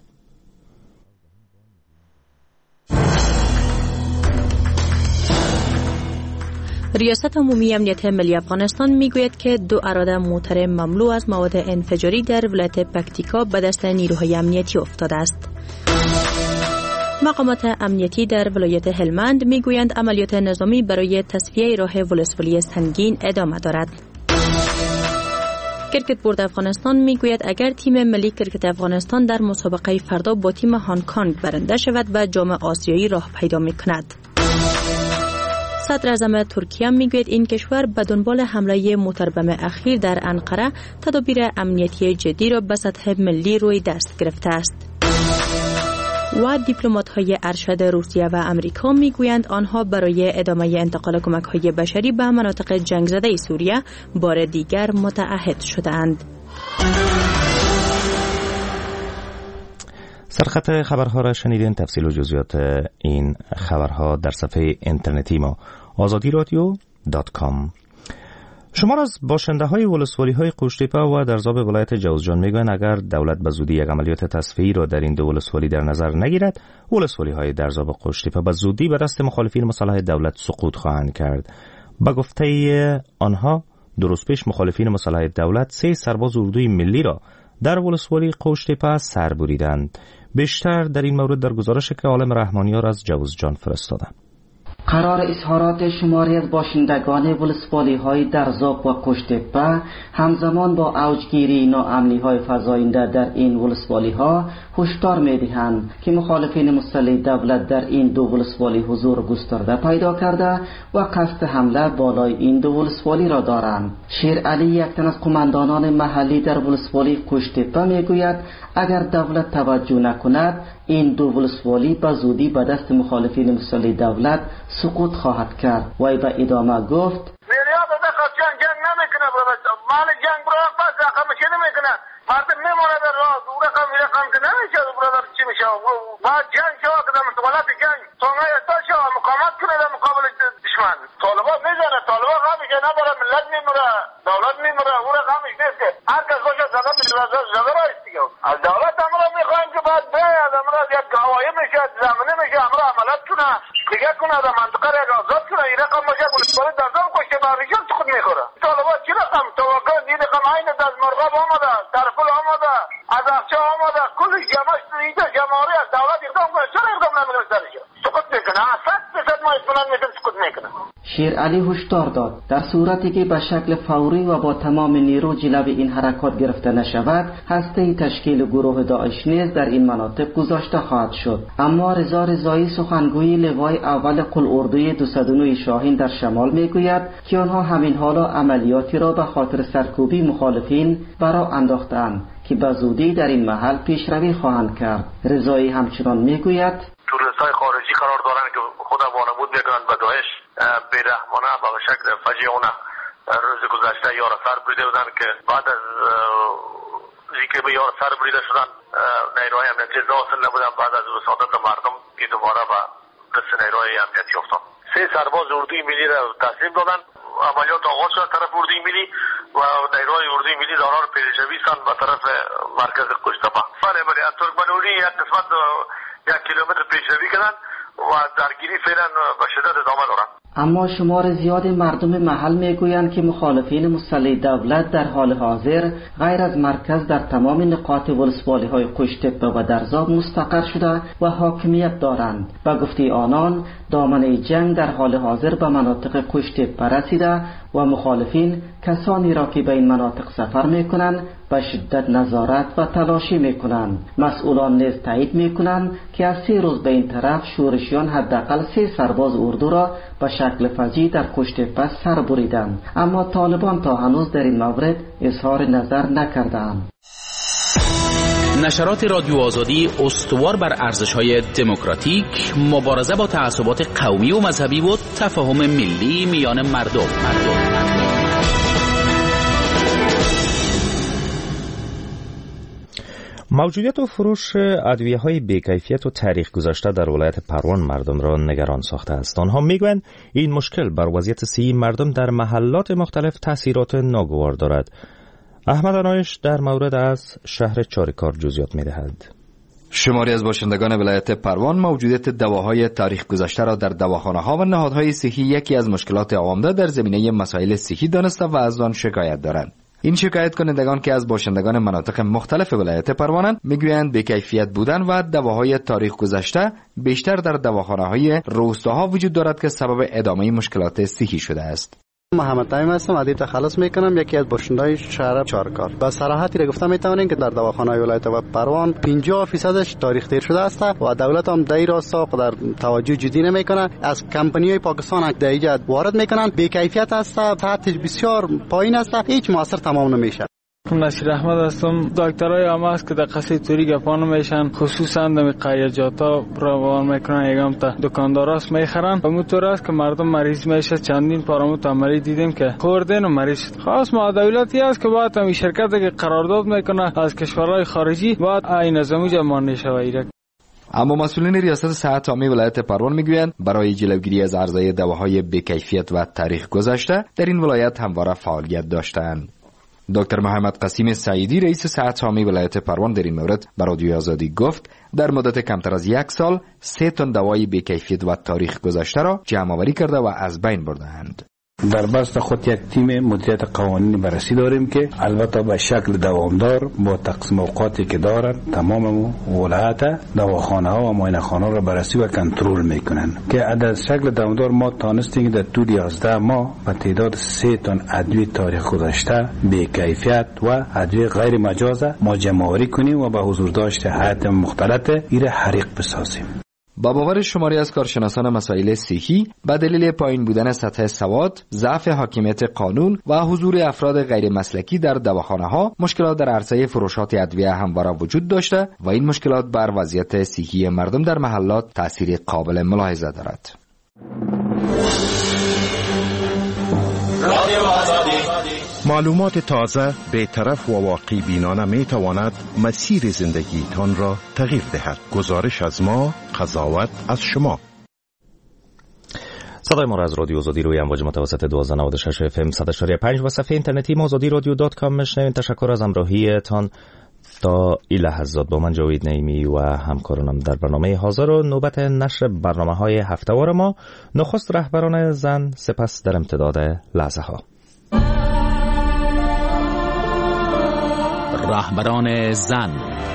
ریاست عمومی امنیت ملی افغانستان میگوید که دو اراده موتر مملو از مواد انفجاری در ولایت پکتیکا به دست نیروهای امنیتی افتاده است. مقامات امنیتی در ولایت هلمند میگویند عملیات نظامی برای تصفیه راه ولسوالی سنگین ادامه دارد. کرکت بورد افغانستان میگوید اگر تیم ملی کرکت افغانستان در مسابقه فردا با تیم هنگ کنگ برنده شود و جام آسیایی راه پیدا میکند. صدر اعظم ترکیه میگوید این کشور به دنبال حمله موتربم اخیر در انقره تدابیر امنیتی جدی را به سطح ملی روی دست گرفته است. و دیپلمات‌های ارشد روسیه و امریکا میگویند آنها برای ادامه انتقال کمک‌های بشری به مناطق جنگ زده سوریه بار دیگر متعهد شدند. سرخط خبرها را شنیدین. تفصیل و جزئیات این خبرها در صفحه اینترنتی ما آزادی رادیو دات کام. شمار از باشنده های ولسوالی های قوشتیپه و درزاب ولایت جوزجان میگویند اگر دولت به زودی یک عملیات تصفیه‌ای را در این دو ولسوالی در نظر نگیرد، ولسوالی های درزاب قوشتیپه به زودی به دست مخالفین مسلح دولت سقوط خواهند کرد. به گفته آنها، دو روز پیش مخالفین مسلح دولت سه سرباز اردوی ملی را در ولسوالی قوشتیپه سر بریدند. بیشتر در این مورد در گزارشی که عالم رحمانیار از جوزجان فرستاده. قرار اظهارات شماری از باشندگان ولسوالی های درزاب و قوشتیپه همزمان با اوجگیری ناامنی های فزاینده در این ولسوالی ها هشدار می‌دهند که مخالفین مسلح دولت در این دو ولسوالی حضور گسترده پیدا کرده و قصد حمله بالای این دو ولسوالی را دارند. شیر علی، یک تن از قماندانان محلی در ولسوالی قوشتیپه میگوید اگر دولت توجه نکند این دو ولسوالی به زودی به دست مخالفین مسلح دولت سقوط خواهد کرد. وی به ادامه گفت میلیارد دقیقه جنگ جنگ نمیکنه برای مال جنگ برای پس رقم چی نمیکنه مردم میمونه در راه او رقم رقم که نمیشه برادر چی میشه بعد جنگ شوا که در مستقلات جنگ تونگه استا شوا مقامت کنه در مقابل دشمن طالبان میزنه طالبان غمشه نداره ملت میمونه دولت میمونه او رقمش نیست که هر کس باشه زدن زده را است دیگه از دولت امرا میخوایم که باید بیاید امرا یک گواهی میشه زمینه میشه امرا عملت کنه دیگه کنه در منطقه را یک آزاد کنه این رقم باشه بلسوالی دردم کشته بریشم چه خود میخوره طالبان چی رقم توقع این رقم این از مرغاب آمده ترفل آمده از اخچه آمده کل جمعش اینجا جمعاری از دولت اقدام کنه چرا اقدام نمیدن سرشو سقوط میکنه صد درصد ما اطمینان میدیم سقوط میکنه. شیر علی هشدار داد در صورتی که به شکل فوری و با تمام نیرو جلوی این حرکات گرفته نشود، هسته تشکیل گروه داعش نیز در این مناطق گذاشته خواهد شد. اما رضا رضایی، سخنگوی لوای اول قل اردوی دویست و نه شاهین در شمال میگوید که آنها همین حالا عملیاتی را به خاطر سرکوبی مخالفین برا انداختند که به زودی در این محل پیشروی خواهند کرد. رضایی همچنان میگوید توریستای خارجی قرار دارند که خود وانمود میکنند به داعش بیرحمانه به شکل فجیعانه روز گذشته یار سر بریده بودن که بعد از اینکه به یار سر بریده شدن نیروهای امنیتی حاصل نبودن، بعد از وساطت مردم که دوباره به دست نیروهای امنیتی افتاد. سه سرباز اردوی ملی را تسلیم دادن. عملیات آغاز شد طرف اردوی ملی و نیروهای اردوی ملی دارا را پیشروی سن به طرف مرکز قوشتیپه. بله بله از ترکمنوری یک قسمت یک کیلومتر پیشروی کردن و درگیری فعلا به شدت ادامه دارد. اما شمار زیاد مردم محل میگویند که مخالفین مسلح دولت در حال حاضر غیر از مرکز در تمام نقاط ولسوالی های قشتپه و درزاب مستقر شده و حاکمیت دارند. به گفته آنان دامنه جنگ در حال حاضر به مناطق قشتپه رسیده و مخالفین کسانی را که به این مناطق سفر میکنند به شدت نظارت و تلاشی میکنند. مسئولان نیز تایید میکنند که از سه روز به این طرف شورشیان حداقل سه سرباز اردو را به شکل فجیع در قشتپه سر بریدند، اما طالبان تا هنوز در این مورد اظهار نظر نکردند. نشرات رادیو آزادی استوار بر ارزش‌های دموکراتیک، مبارزه با تعصبات قومی و مذهبی و تفاهم ملی میان مردم. مردم. موجودیت و فروش ادویه‌های بی‌کیفیت و تاریخ گذشته در ولایت پروان مردم را نگران ساخته است. آنها میگویند این مشکل بر وضعیت صحی مردم در محلات مختلف تاثیرات ناگوار دارد. احمد انایش در مورد از شهر چاریکار جزئیات می‌دهد. شماری از باشندگان ولایت پروان موجودیت دواهای تاریخ گذشته را در دواخانه‌ها و نهادهای صحی یکی از مشکلات عمده در زمینه مسائل صحی دانسته و از آن شکایت دارند. این شکایت کنندگان که از باشندگان مناطق مختلف ولایت پروانند میگویند بی‌کیفیت بودن و دواهای تاریخ گذشته بیشتر در دواخانه‌های روستاها وجود دارد که سبب ادامه مشکلات صحی شده است. محمد نعیم هستم، از تخلص میکنم، یکی از باشندگان شهر چارکار. با صراحتی را گفتم میتونیم که در دواخانه‌های ولایت پروان پنجاه درصدش تاریخ دیر شده است و دولت هم در راستا در توجه جدی نمیکنه. از کمپانی‌های پاکستان در اینجا وارد میکنن، بی کیفیت است، سطحش بسیار پایین است، هیچ موثر تمام نمیشه. نصیر احمد هستم. دکترای هم هست که در قصه توری گپا نمیشن، خصوصا در قریجاتا روان میکنن، یکم تا دکانداراست میخرن و موتور است که مردم مریض میشه. چندین پاراموت عملی دیدیم که خوردن و مریض. خاص ما دولتی است که باید این شرکت که قرارداد میکنه از کشورهای خارجی باید این نظامی جمع شوه. اما مسئولین ریاست صحت عامه ولایت پروان میگویند برای جلوگیری از عرضه دواهای بی‌کیفیت و تاریخ گذشته در این ولایت همواره فعالیت داشتند. دکتر محمد قاسم سعیدی رئیس صحت عامه ولایت پروان در این مورد به رادیو آزادی گفت در مدت کمتر از یک سال سه تن دوای بی‌کیفیت و تاریخ گذشته را جمع آوری کرده و از بین برده‌اند. در بست خود یک تیم مدیریت قوانین بررسی داریم که البته به شکل دوامدار با تقسیم اوقاتی که دارند تمام ولایت دواخانه ها و معاینه خانه را بررسی و کنترل میکنند که در شکل دوامدار ما تانستیم در طول یازده ماه به تعداد سه تن ادویه تاریخ گذشته بی کیفیت و ادویه غیر مجازه ما جمع آوری کنیم و به حضور داشت هیئت مختلط ایره حریق بسازیم. با باور شماری از کارشناسان مسائل صحی به دلیل پایین بودن سطح سواد، ضعف حاکمیت قانون و حضور افراد غیر مسلکی در دواخانه‌ها، مشکلات در عرصه فروشات ادویه همواره وجود داشته و این مشکلات بر وضعیت صحی مردم در محلات تأثیر قابل ملاحظه دارد. معلومات تازه، بی‌طرف و واقعی بینانه می تواند مسیر زندگی تان را تغییر دهد. گزارش از ما، قضاوت از شما. صدای ما را از رادیو آزادی روی امواج متوسط دوازده نود و شش اف ام صد و پنج و صفحه اینترنتی ما آزادی رادیو دات کام میشنوید. تشکر از همراهیتان تا این لحظات. با من جاوید نعیمی و همکارانم در برنامه حاضر و نوبت نشر برنامه‌های هفته‌وار ما. نخست رهبران زن، سپس در امتداد لحظه ها رهبران زن.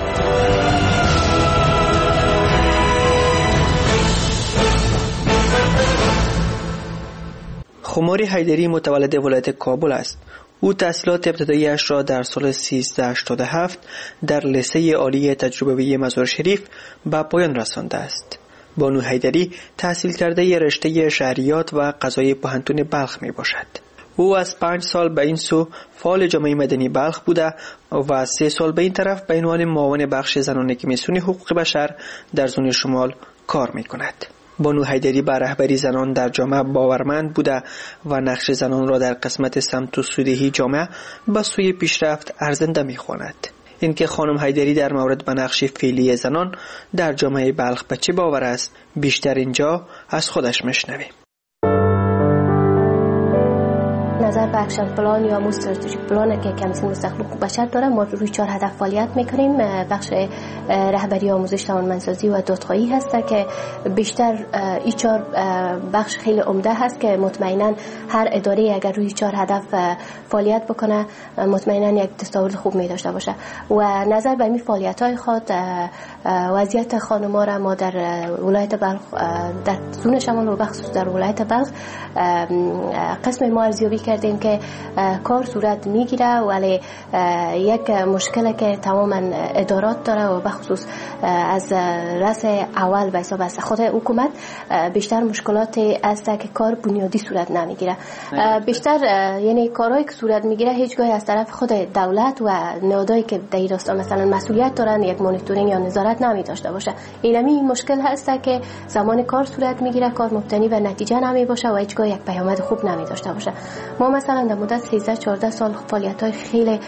خماری حیدری متولد ولایت کابل است. او تحصیلات ابتدایی‌اش را در سال سیزده هشتاد و هفت در لیسه عالی تجربوی مزار شریف به پایان رسانده است. بانو حیدری تحصیل کرده رشته شهریات و قضای پوهنتون بلخ می باشد. او از پنج سال به این سو فعال جامعه مدنی بلخ بوده و از سه سال به این طرف به عنوان معاون بخش زنان کمیسیون حقوق بشر در زون شمال کار می کند. بانو حیدری به رهبری زنان در جامعه باورمند بوده و نقش زنان را در قسمت سمت و سودهی جامعه به سوی پیشرفت ارزنده می خواند. اینکه خانم حیدری در مورد به نقش فعلی زنان در جامعه بلخ به چه باور است، بیشتر اینجا از خودش میشنویم. نظر به اکشن پلان یا استراتژیک پلان که کمیسیون مستقل حقوق بشر داره، ما روی چهار هدف فعالیت میکنیم. بخش رهبری آموزش توانمندسازی و دادخواهی هست که بیشتر این چهار بخش خیلی عمده هست که مطمئنا هر اداره اگر روی چهار هدف فعالیت بکنه مطمئنا یک دستاورد خوب می داشته باشه. و نظر به این فعالیت های خود وضعیت خانم‌ها را ما در ولایت بلخ در زون شمال و بخصوص در ولایت بلخ قسم ما ارزیابی کردیم که کار صورت میگیره، ولی یک مشکل که تماما ادارات داره و بخصوص از رأس اول به حساب از خود حکومت بیشتر مشکلاتی است که کار بنیادی صورت نمیگیره. بیشتر یعنی کارهایی که صورت میگیره هیچگاه از طرف خود دولت و نهادهایی که در این راستا مثلا مسئولیت دارن یک مانیتورینگ یا نظارت نمی داشته باشه. اینمی این مشکل هست که زمان کار صورت میگیره، کار مبتنی و نتیجه نمی باشه و هیچگاه یک پیامد خوب نمی داشته باشه. ما مثلا در مدت سیزده چهارده سال فعالیت‌های خیلی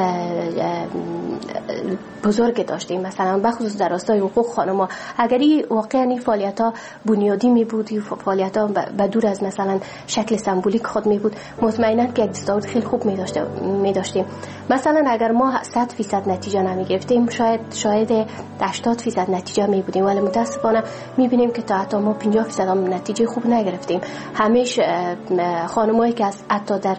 بزرگ داشتیم، مثلا بخصوص در راستای حقوق خانم‌ها. اگر این واقعا این فعالیت‌ها بنیادی می بود، این فعالیت‌ها به دور از مثلا شکل سمبولیک خود می بود، مطمئنا که یک دستاورد خیلی خوب می داشته می داشتیم. مثلا اگر ما صد درصد نتیجه نمی گرفتیم، شاید شاید هشتاد درصد نتیجه می بودیم، ولی متاسفانه می بینیم که تا حتی ما پنجاه درصد هم نتیجه خوب نگرفتیم. همیشه خانمایی که از حتی در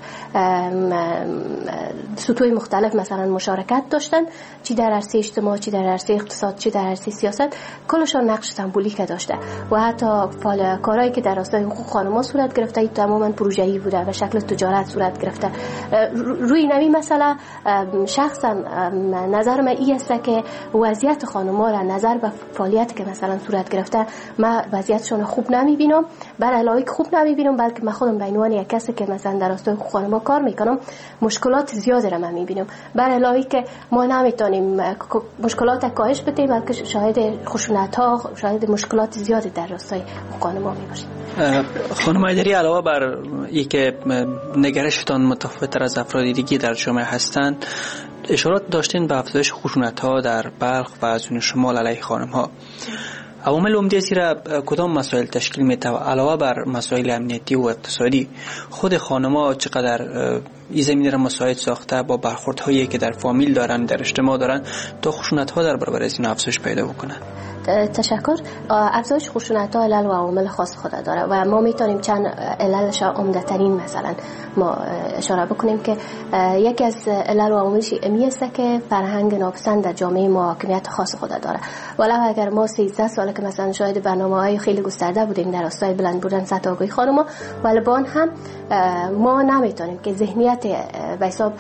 سطوح مختلف مثلا مشارکت داشتن، چی در عرصه اجتماع، چی در عرصه اقتصاد، چی در عرصه سیاست، کلشون نقش سمبولیک داشته و حتی کارهایی که در راستای حقوق خانم‌ها صورت گرفته تماما پروژه‌ای بوده و شکل تجارت صورت گرفته. روی نوی مسئله شخصا نظر من این است که وضعیت خانم‌ها را نظر به فعالیت که مثلا صورت گرفته من وضعیتشون خوب نمی‌بینم، بر علاوه خوب نمی‌بینم بلکه من خودم به عنوان یک کسی که مثلا در راستای حقوق خانم‌ها کار می‌کنم مشکلات زیادی را من می‌بینم، بر علاوه که ما نمی‌تونیم مشکلات کاهش بدیم بلکه شاهد خشونت‌ها، شاهد مشکلات زیادی در راستای حقوق خانم‌ها می‌باشیم. خانم ایدری، علاوه بر اینکه نگرشتان متفاوت‌تر از افراد دیگه در جامعه هستند، اشارات داشتین به افزایش خشونت‌ها در بلخ و زون شمال علیه خانم‌ها. عوامل عمده زیرا کدام مسائل تشکیل می‌تونه؟ علاوه بر مسائل امنیتی و اقتصادی، خود خانم‌ها چقدر این زمینه را مساعد ساخته با برخوردهایی که در فامیل دارن، در اجتماع دارن، تا خشونت‌ها در برابر از این افزایش پیدا بکنه؟ تشکر. افزایش خشونت‌ها علل و عوامل خاص خود داره و ما میتونیم چند عللش عمده ترین مثلا ما اشاره بکنیم که یکی از علل و عواملش این است که فرهنگ ناپسند در جامعه ما حاکمیت خاص خود داره. ولو اگر ما سیزده ساله که مثلا شاهد برنامه‌های خیلی گسترده بودیم در راستای بلند بردن سطح آگاهی خانم‌ها، ولی با آن هم ما نمیتونیم که ذهنیت به حساب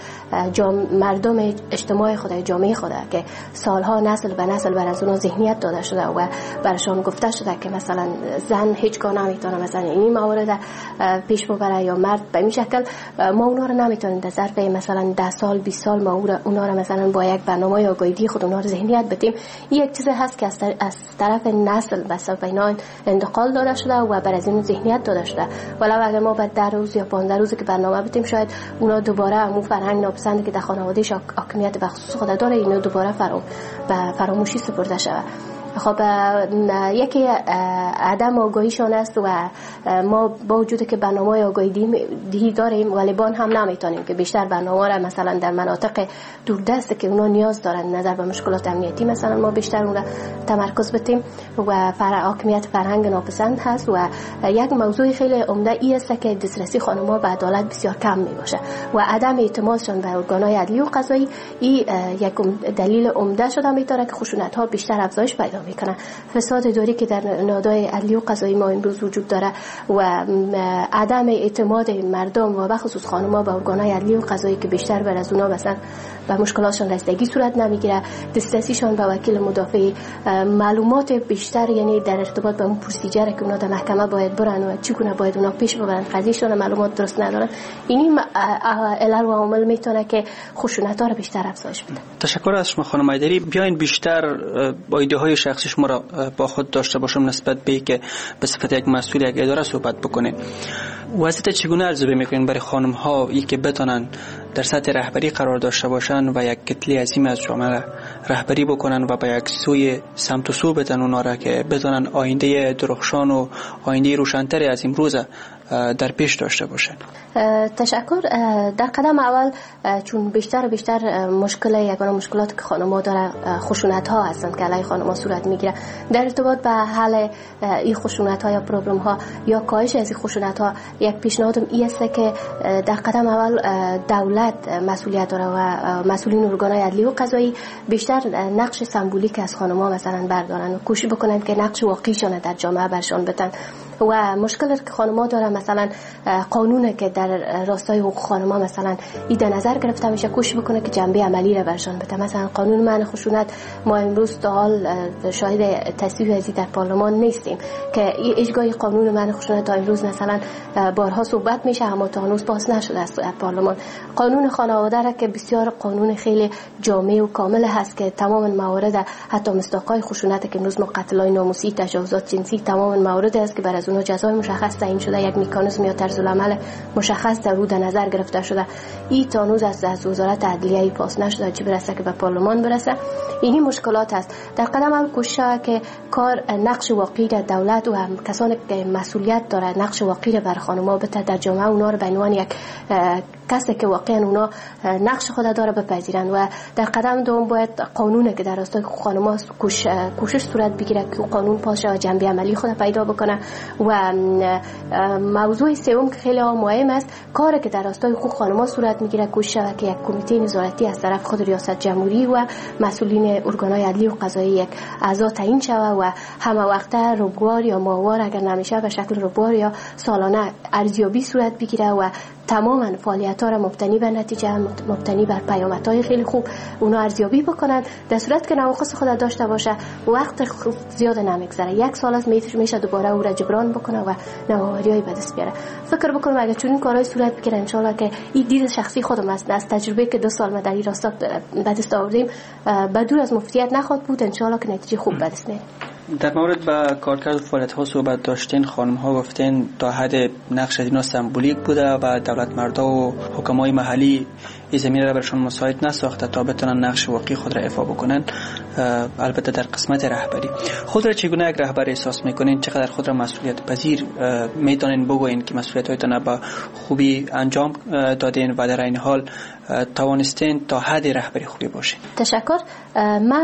مردم اجتماع خود، جامعه خود که سالها نسل به نسل بر از اون ذهنیت داده شده و برشان گفته شده که مثلا زن هیچگاه نمیتونه مثلا این موارد پیش ببره یا مرد به این شکل، ما اونا رو نمیتونیم در ظرف مثلا ده سال بیست سال ما اونا رو مثلا با یک برنامه آگاهی خود اونا رو ذهنیت بدیم. این یک چیز هست که از طرف نسل به سبب اینا انتقال داده شده و بر از این ذهنیت داده شده. ولو اگر ما بعد ده روز یا پانزده روزی که برنامه بدیم، شاید اونا دوباره همون فرهنگ ناپسند که در خانواده‌اش حاکمیت به خصوص خود داره اینو دوباره فرام به فراموشی سپرده شود. خب یکی عدم آگاهیشان است و ما با وجود که برنامه آگاهی داریم ولی با هم نمیتونیم که بیشتر برنامه را مثلا در مناطق دوردست که اونا نیاز دارن نظر به مشکلات امنیتی مثلا ما بیشتر اون را تمرکز بدیم و حاکمیت فرهنگ ناپسند هست و یک موضوع خیلی عمده ای است که دسترسی خانم‌ها به عدالت بسیار کم می باشه و عدم اعتمادشان به ارگان‌های عدلی و قضایی این یک دلیل عمده شده میتونه که خشونت‌ها بیشتر افزایش پیدا میکنه. فساد اداری که در نهادهای عدلی و قضایی ما امروز وجود داره و عدم اعتماد مردم و بخصوص خانم‌ها به ارگان‌های عدلی و قضایی که بیشتر بر از اونها مثلا و مشکلاتشان رسیدگی صورت نمیگیره، دسترسیشان به وکیل مدافع، معلومات بیشتر یعنی در ارتباط با اون پروسیجر که اونا در محکمه باید برن و چگونه باید اونا پیش ببرن، قضیهشون معلومات درست ندارن، این علل و عوامل میتونه که خشونت‌ها رو بیشتر افزایش بده. تشکر از شما خانم ایدری. بیاین بیشتر با ایده های شخصی شما را با خود داشته باشم نسبت به که به صفت یک مسئول یک اداره صحبت بکنید. واسطه چگونه ارزیابی میکنین برای خانم ها ای که بتونن در سطح رهبری قرار داشته باشن و یک کتله عظیم از جامعه رهبری بکنن و به یک سوی سمت و سو بدن اونا را که بتونن آینده درخشان و آینده روشن‌تری از امروز در پیش داشته باشن؟ تشکر. در قدم اول چون بیشتر و بیشتر مشکل یگانه مشکلات که خانم‌ها داره خشونت ها هستند که علیه خانم‌ها صورت میگیره. در ارتباط به حل این خشونت ها یا پروبلم ها یا کاهش از این خشونت ها یک پیشنهادم این است که در قدم اول دولت مسئولیت داره و مسئولین ارگان‌های عدلی و قضایی بیشتر نقش سمبولیک از خانم‌ها مثلا بردارن و کوشش بکنن که نقش واقعیشون در جامعه برشون بدن. و مشکلی که خانم‌ها دارن مثلا قانونه که در راستای حقوق خانم‌ها مثلا ایده نظر گرفته میشه کوشش بکنه که جنبه عملی را برشان بده. مثلا قانون منع خشونت ما امروز تا حال شاهد تصویب ازی در پارلمان نیستیم که اجرای قانون منع خشونت تا امروز مثلا بارها صحبت میشه اما تا هنوز پاس نشده از پارلمان. قانون خانواده را که بسیار قانون خیلی جامع و کامل هست که تمام موارد حتی مصداقای خشونت که امروز ما قتل‌های ناموسی تجاوزات جنسی تمام موارد است که بر از اونها جزای مشخص تعیین شده یک مکانیزم یا طرز العمل مشخص در رو در نظر گرفته شده. این تا هنوز از از وزارت عدلیه پاس نشده چه برسه که به پارلمان برسه. اینی مشکلات است. در قدم اول کوشش که کار نقش واقعی در دولت و هم کسانی که مسئولیت داره نقش واقعی بر خانم‌ها بده در جامعه اونا رو به عنوان یک کسی که واقعا اونا نقش خود داره بپذیرن و در قدم دوم باید قانونی که در راستای خانم‌ها کوشش صورت بگیره که قانون پاشه و جنبه عملی خود پیدا بکنه. و موضوع سوم که خیلی مهم است کاری که در راستای حقوق خانم‌ها صورت میگیره کوشش که یک کمیته نظارتی از طرف خود ریاست جمهوری و مسئولین ارگان‌های عدلی و قضایی یک اعضا تعیین شود و همه وقت ربوار یا ماهوار اگر نمیشه به شکل ربوار یا سالانه ارزیابی صورت بگیره و تماما فعالیت‌ها را مبتنی بر نتیجه مبتنی بر پیامدهای خیلی خوب اونا ارزیابی بکنن. در صورت که نواقص خود داشته باشه وقت زیاد نمیگذره یک سال است میشه دوباره او را جبران بکنه و نوآوری‌های به دست بیاره. فکر بکنم اگر چنین کارهای صورت بگیره ان شاءالله که این دید شخصی خودم است از تجربه که دو سال ما در این راستا به دست آوردیم به دور از مفتیت نخواهد بود ان شاءالله که نتیجه خوب به دست میاره. در مورد با کارکرد فعالیت ها صحبت داشتین خانم ها گفتین تا حد نقش اینا سمبولیک بوده و دولت مردا و حکمای محلی این زمینه را برشون مساعد نساخته تا بتونن نقش واقعی خود را ایفا بکنن. البته در قسمت رهبری خود را چگونه یک رهبر احساس میکنین؟ چقدر خود را مسئولیت پذیر میتونین بگوین که مسئولیت هایتان با خوبی انجام دادین و در این حال توانستین تا حد رهبری خوبی باشین؟ تشکر. من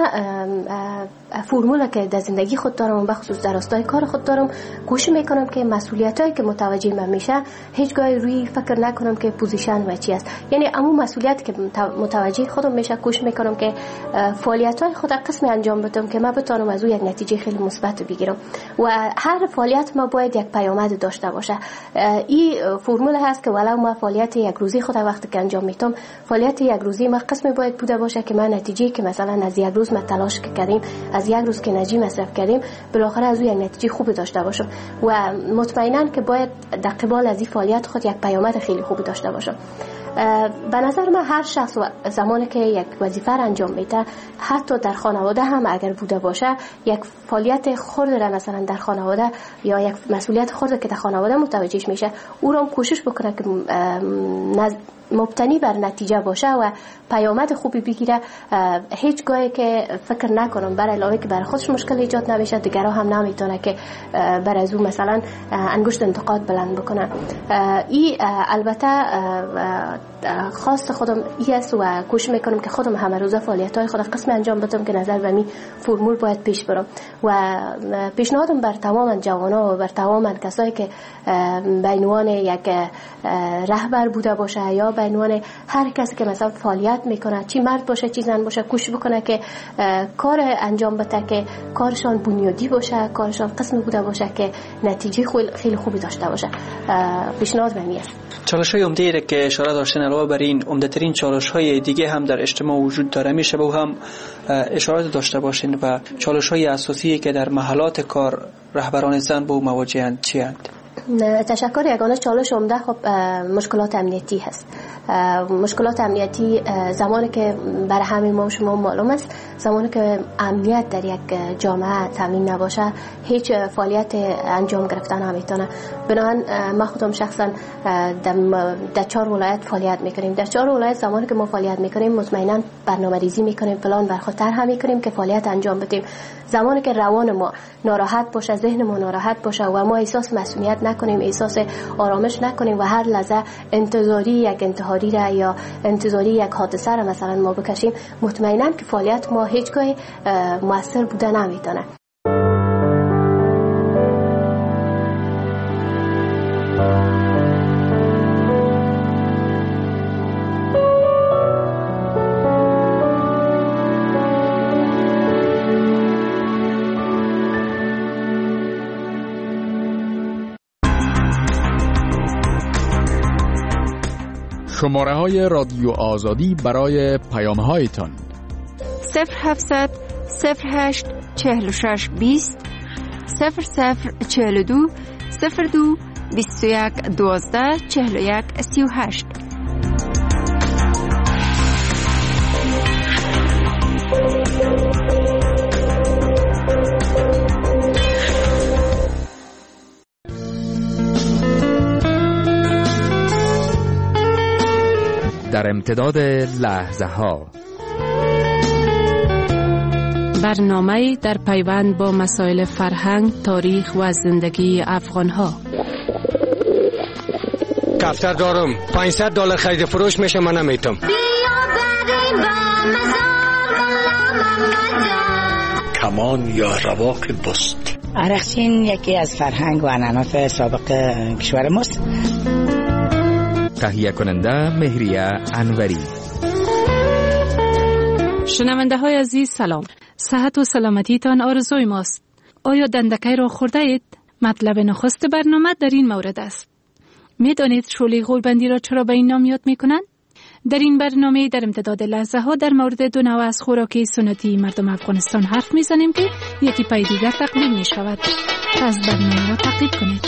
فرمولا که در زندگی خود دارم و بخصوص در راستای کار خود دارم کوشش میکنم که مسئولیتایی که متوجه من میشه هیچگاه روی فکر نکنم که پوزیشن و چی است. یعنی عموم مسئولیتی که متوجه خودم میشه کوشش میکنم که فعالیت‌های خود قسمی انجام بدم که من بتونم از او یک نتیجه خیلی مثبت بگیرم و هر فعالیت ما باید یک پیامد داشته باشه. این فرمول هست که ولو ما فعالیت یک روزی خود وقتی که انجام میدم فعالیت یک روزی ما قسمی باید بوده باشه که من نتیجه که مثلا از یک روز ما تلاش کردیم از یک روز که انرژی مصرف کردیم بالاخره از او یک نتیجه خوب داشته باشم و مطمئناً که باید در قبال از این فعالیت خود یک پیامد خیلی خوب داشته باشم. به نظر من هر شخص زمانی که یک وظیفه را انجام میده حتی در خانواده هم اگر بوده باشه یک فعالیت خرد را مثلا در خانواده یا یک مسئولیت خرد که در خانواده متوجهش میشه او را کوشش بکنه که مبتنی بر نتیجه باشه و پیامد خوبی بگیره. هیچ گاهی که فکر نکنم برای علاوه که برای خودش مشکل ایجاد نمیشه دیگرها هم نمیتونه که برای از او مثلا انگشت انتقاد بلند بکنه. این البته خواست خودم ای است و کوشش میکنم که خودم همه روزه فعالیت‌های خود قسم انجام بدم که نظر به می فرمول باید پیش برم و پیشنهادم بر تمام جوانان و بر تمام کسایی که به عنوان یک رهبر بوده باشه یا به عنوان هر کسی که مثلا فعالیت میکنه چی مرد باشه چی زن باشه کوشش بکنه که کار انجام بده که کارشان بنیادی باشه کارشان قسم بوده باشه که نتیجه خیلی خوبی داشته باشه. پیشنهاد به می است. چالش‌های عمده‌ای که اشاره داشتین علاوه بر این عمده‌ترین چالش‌های دیگه هم در اجتماع وجود داره میشه به هم اشاره داشته باشین و چالش‌های اساسی که در محلات کار رهبران زن با مواجهند چی هستند؟ تشکر. یگانه چالش عمده خب مشکلات امنیتی هست. مشکلات امنیتی زمانی که برای همین ما شما معلوم است، زمانی که امنیت در یک جامعه تامین نباشه هیچ فعالیت انجام گرفتن نمیتونه. بنابراین ما خودم شخصا در چهار ولایت فعالیت میکنیم. در چهار ولایت زمانی که ما فعالیت میکنیم مطمئنا برنامه‌ریزی میکنیم، پلان برخوردار هم میکنیم که فعالیت انجام بدیم. زمانی که روان ما ناراحت باشه، ذهن ما ناراحت باشه و ما احساس مسئولیت نکنیم، احساس آرامش نکنیم و هر لحظه انتظاری یک انتحاری را یا انتظاری یک حادثه را مثلا ما بکشیم، مطمئنا که فعالیت ما هیچگاه مؤثر بوده نمیتونه. شماره های رادیو آزادی برای پیام هایتان صفر هفتصد صفر هشت چهل و شش بیست صفر صفر چهل و دو صفر دو بیست و یک دوازده چهل و یک سی و هشت. در امتداد لحظه ها برنامه در پیوند با مسائل فرهنگ، تاریخ و زندگی افغان ها. دفتر دارم پانصد دلار خرید فروش میشه، من نمیتم. کمان یا رواق بست. عرقچین یکی از فرهنگ و عنعنات سابق کشور ماست. تهیه کننده مهریه انوری. شنونده های عزیز سلام، صحت و سلامتی تان آرزوی ماست. آیا دندکه را خورده اید؟ مطلب نخست برنامه در این مورد است. می دانید شعله غولبندی را چرا به این نام یاد می کنند؟ در این برنامه در امتداد لحظه ها در مورد دو نوع از خوراکی سنتی مردم افغانستان حرف می زنیم که یکی پای دیگر تقدیم می شود. پس برنامه را تعقیب کنید.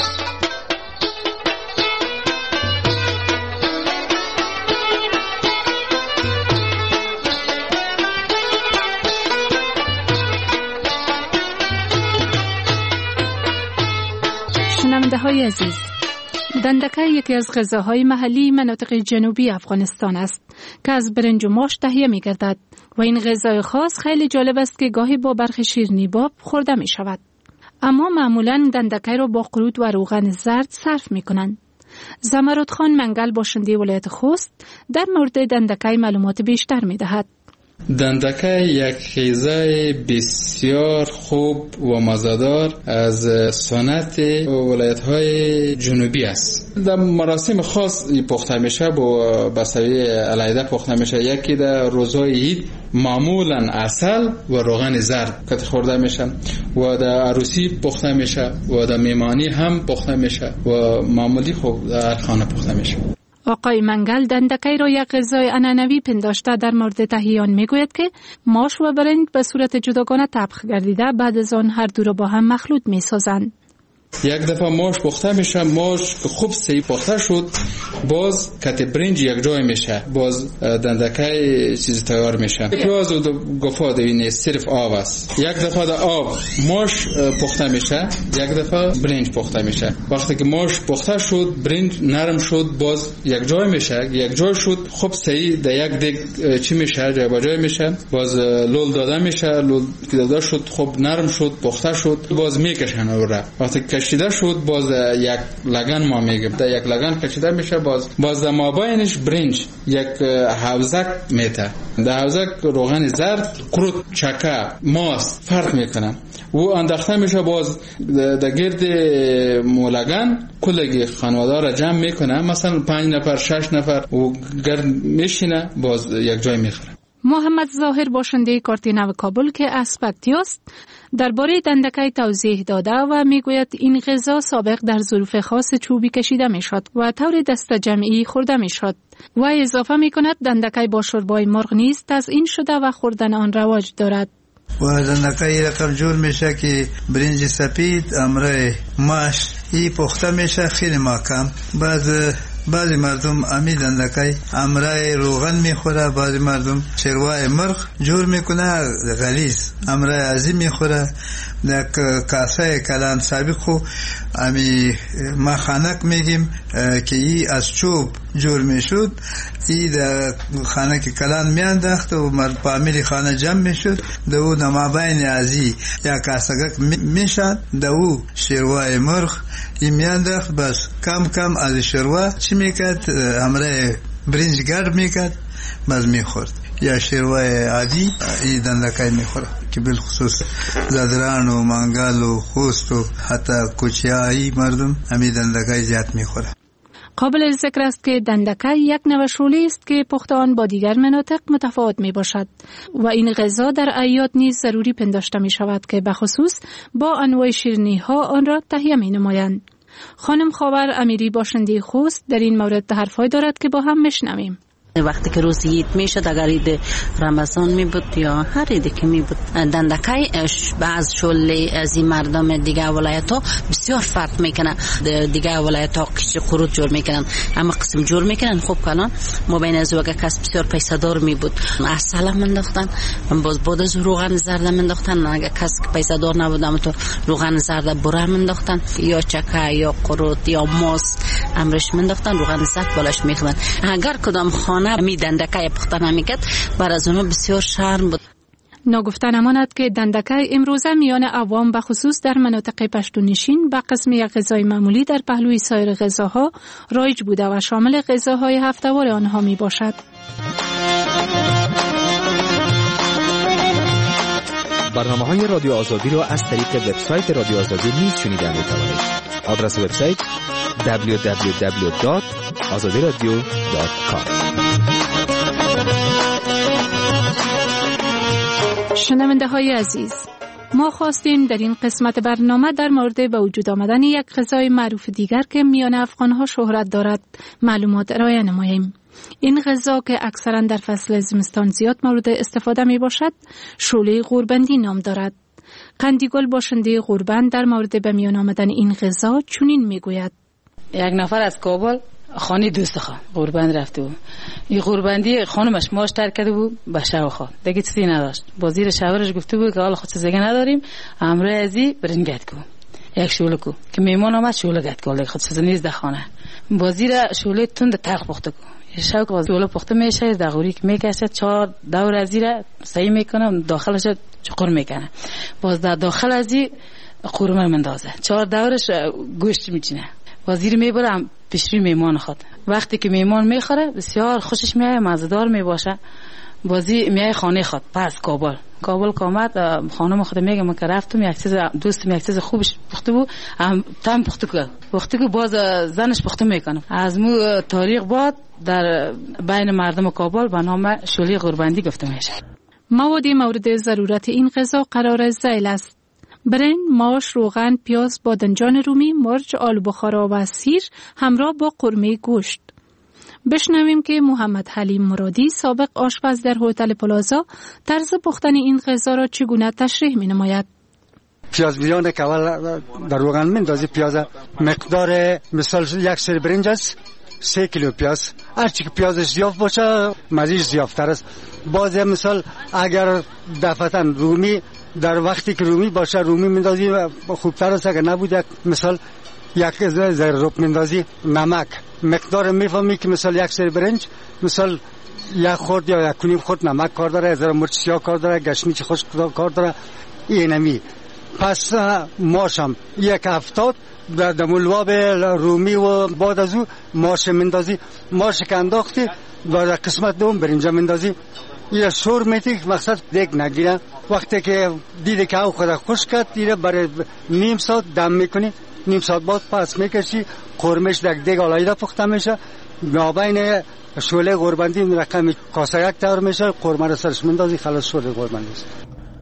شنونده های عزیز، دندکه یکی از غذاهای محلی مناطق جنوبی افغانستان است که از برنج و ماش تهیه می گردد و این غذای خاص خیلی جالب است که گاهی با برخی شیرینی باب خورده می شود. اما معمولاً دندکه را با قرود و روغن زرد صرف می کنند. زمرد خان منگل باشنده ولایت خوست در مورد دندکه معلومات بیشتر می دهد. دندکه یک غذای بسیار خوب و مزه‌دار از سنت ولایت‌های جنوبی است. در مراسم خاص پخته میشه، با بسوی علیحده پخته میشه. یکی در روزهای عید معمولا عسل و روغن زرد که خورده میشه و در عروسی پخته میشه و در میمانی هم پخته میشه و معمولی خوب در خانه پخته میشه. آقای منگل دندکه را یک غذای عنعنوی پنداشته در مورد تهیه آن میگوید که ماش و برنج به صورت جداگانه طبخ گردیده بعد از آن هر دو را با هم مخلوط میسازند. یک دفعه ماش پخته میشه، ماش که خوب سی پخته شد باز کت برنج یک جای میشه، باز دندکه چیز تیار میشه. پیاز و گفا دوینه صرف آب است. یک دفعه در آب ماش پخته میشه، یک دفعه برنج پخته میشه. وقتی که ماش پخته شد برنج نرم شد باز یک جای میشه، یک جای شد خوب سی در یک دیگ چی میشه جای با جای میشه، باز لول داده میشه، لول که داده شد خوب نرم شد پخته شد باز میکشن اون را. وقتی کشیده شد باز یک لگن ما میگیم، در یک لگن کشیده میشه، باز باز در مابینش برنج یک حوزک میته، در حوزک روغن زرد، قروت، چکه، ماست فرق میکنن و انداخته میشه. باز در گرد مولگن کلگی خانواده را جمع میکنه، مثلا پنج نفر شش نفر و گرد میشینه باز یک جای میخوره. محمد ظاهر باشنده کارت نو کابل که اسپکتی است درباره دندکه توضیح داده و میگوید این غذا سابق در ظروف خاص چوبی کشیده میشد و طور دست جمعی خورده میشد و اضافه میکند دندکه با شوربای مرغ نیز تزیین شده و خوردن آن رواج دارد. و دندکه رقم جور میشه که برنج سپید، امره، ماش ای پخته میشه خیلی محکم. بعد بعضی مردم امی دندکای امرای روغن میخوره، بعضی مردم شروای مرغ جور میکنه غلیظ، امرای عظیم میخوره. در کاسه کلان سابق خو امی ما خانک میگیم که ای از چوب جور میشد، ای در خانه که کلان میانداخت و مرد پامیلی خانه جمع میشد، دو نمابین ازی یا کاسگک میشد، دو شروای مرغ ای میانداخت. بس کم کم از شروع چی میکرد؟ همراه برنج گرد میکرد، بس میخورد. یا شروع عادی ای دندکای میخوره که بالخصوص زدران و منگال و خوست و حتی کوچیایی مردم همی دندکای زیاد میخوره. قابل ذکر است که دندکای یک نوع شوله است که پخت آن با دیگر مناطق متفاوت می باشد و این غذا در اعیاد نیز ضروری پنداشته می شود که به خصوص با انواع شیرینی ها آن را تهیه می نمایند. خانم خاور امیری باشنده خوست در این مورد حرفای دارد که با هم میشنویم. وقتی که روز عید میشد، اگر عید رمضان می بود یا هر عیدی که می بود، دندکای بعض شله از این مردم دیگه ولایت ها بسیار فرق میکنه. دیگه ولایت ها کش قروت جور میکنن، اما قسم جور میکنن. خب کلان ما بین از وقت کس بسیار پیسه دار می بود اصل هم منداختن، باز بعد از روغن زرد منداختن. اگر کس پیسه دار نبود اما تو روغن زرد بره منداختن، یا چکه یا قروت یا ماس امرش منداختن، روغن زرد بالاش میخوردن. اگر کدام خانه می دندکای پخته نمیکرد، بر از اونها بسیار شرم بود. نگفته نماند که دندکای امروزه میان عوام به خصوص در مناطق پشتونشین به قسم یک غذای معمولی در پهلوی سایر غذاها رایج بوده و شامل غذاهای هفته‌وار آنها می باشد. برنامه‌های رادیو آزادی را از طریق وبسایت رادیو آزادی نیز شنیده می‌توانید. آدرس وبسایت دبلیو دبلیو دبلیو دات آزادی رادیو دات کام. شنونده های عزیز، ما خواستیم در این قسمت برنامه در مورد به وجود آمدن یک غذای معروف دیگر که میان افغانها شهرت دارد معلومات ارائه نماییم. این غذا که اکثرا در فصل زمستان زیاد مورد استفاده می باشد، شوله غوربندی نام دارد. قندیگل باشنده غوربند در مورد به میان آمدن این غذا چنین می گوید: یک نفر از کابل خانه دوست خوا غوربند رفته بود. این غوربندی خانمش ماش تر کرده بود به شو خوا، دیگه چیزی نداشت. با زیر شوهرش گفته بود که حالا خود چیزی نداریم، امروز ازی برین گت کو یک شوله کو که میمون آمد شوله گت کو، خود چیزی نیست در خانه. با زیر شوله تند تلخ پخته کو، شو که شوله پخته میشه در غوری که میکشه، چهار دور از زیر سعی میکنه داخلش چقور میکنه، باز در داخل ازی قورمه مندازه، چهار دورش گوشت میچینه، وزیر میبرم پیشروی میمان خود. وقتی که میمان میخوره بسیار خوشش میاد، مزه‌دار میباشه. بازی میای خانه خود پس کابل کابل کامت خانم خود میگه من که رفتم یک چیز دوستم یک چیز خوبش پخته بود، تام پخته کرد پخته که باز زنش پخته میکنم. از مو تاریخ بعد در بین مردم کابل به نام شوله غوربندی گفته میشه. مواد مورد ضرورت این غذا قرار ذیل است: برنج، ماش، روغن، پیاز، بادنجان رومی، مرچ، آلو بخارا و سیر همراه با قرمه گوشت. بشنویم که محمد حلیم مرادی سابق آشپز در هتل پلازا طرز پختن این غذا را چگونه تشریح می نماید. پیاز بیرون که اول در روغن میندازی، پیاز مقدار مثال یک سر برنج است، سه کیلو پیاز، هرچی که پیازش زیاد باشه مزیج زیادتر است. باز مثال اگر دفعتا رومی در وقتی که رومی باشه رومی میندازی خوبتر است، اگر نبود یک مثال یک ذره میندازی. نمک مقدار میفهمی که مثال یک سر برنج مثال یک خورد یا یک کنیم خورد نمک کار داره، ذره مرچ سیاه کار داره، گشنیج خوش کار داره، اینمی. پس ماشم یک هفتاد در دمولواب رومی و بعد از او ماش میندازی، ماش که انداختی و قسمت دوم برنج میندازی. یه شور میتی مقصد دیگ نگیره. وقتی که دیده که او خود خوش کرد دیده برای نیم ساعت دم میکنی، نیم ساعت بعد پس میکشی، قرمش در دیگ آلایده پخته میشه. مابین شوله غوربندی رقم کاسه یک تور میشه، قرمه رو سرش میندازی، خلاص شوله غوربندی است.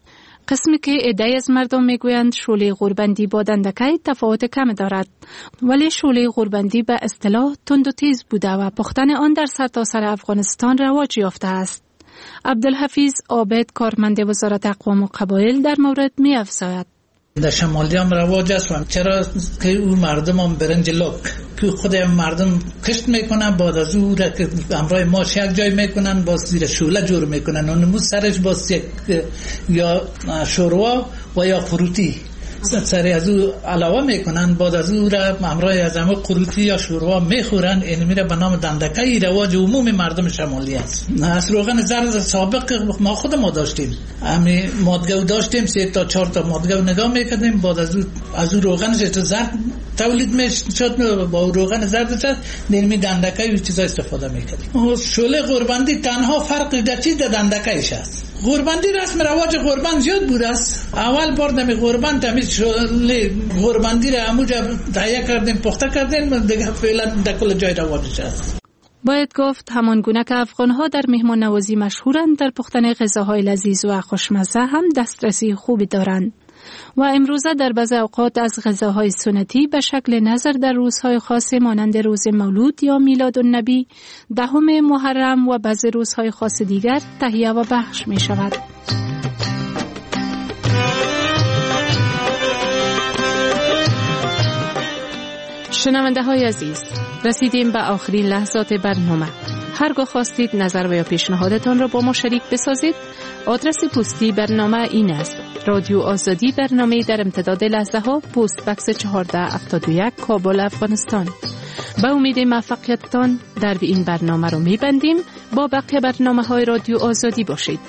قسمی که عده‌ای از مردم میگویند شوله غوربندی با دندکای تفاوت کم دارد، ولی شوله غوربندی به اصطلاح تند و تیز بوده و پختن آن در سرتاسر افغانستان رواج یافته است. عبدالحفیظ عابد کارمند وزارت اقوام و قبایل در مورد می افزاید: در شمالی هم رواج است. چرا که او مردم هم برنج لک که خود مردم کشت میکنن، بعد از او را که همراه ماش یک جای میکنن، باز زیر شوله جور میکنن، اون سرش باز یک یا شوروا و یا فروتی سری از او علاوه میکنن، بعد از او را همراه از همه قروتی یا شوروا میخورن. این میره به نام دندکه. رواج عموم مردم شمالی است. از روغن زرد سابق ما خود ما داشتیم، همین مادگو داشتیم، سه تا چهار تا مادگو نگاه میکردیم، بعد از او از او روغنش تو زرد تولید میشد، با روغن زرد شد نرمی دندکه و چیزا استفاده میکردیم. شوله قرباندی تنها فرق در چیز دندکهش است. قرباندی رسم رواج قربان زیاد بود است. اول بار دمی قربان تمیز شوله قرباندی را همونجا تهیه کردیم، پخته کردیم، دیگه فعلا در کل جای رواجش است. باید گفت همان گونه که افغان‌ها در مهمان نوازی مشهورند، در پختن غذاهای لذیذ و خوشمزه هم دسترسی خوبی دارند و امروزه در بعضی اوقات از غذاهای سنتی به شکل نظر در روزهای خاص مانند روز مولود یا میلاد النبی، دهم محرم و بعضی روزهای خاص دیگر تهیه و بخش می شود. شنونده های عزیز، رسیدیم به آخرین لحظات برنامه. هرگاه خواستید نظر و یا پیشنهادتان را با ما شریک بسازید، آدرس پستی برنامه این است: رادیو آزادی، برنامه در امتداد لحظه ها، پست بکس چهارده هفتاد و یک، کابل، افغانستان. با امید موفقیتتان در این برنامه رو میبندیم. با بقیه برنامه های رادیو آزادی باشید.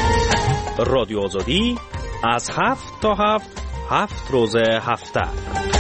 رادیو آزادی از هفت تا هفت هفت روز هفته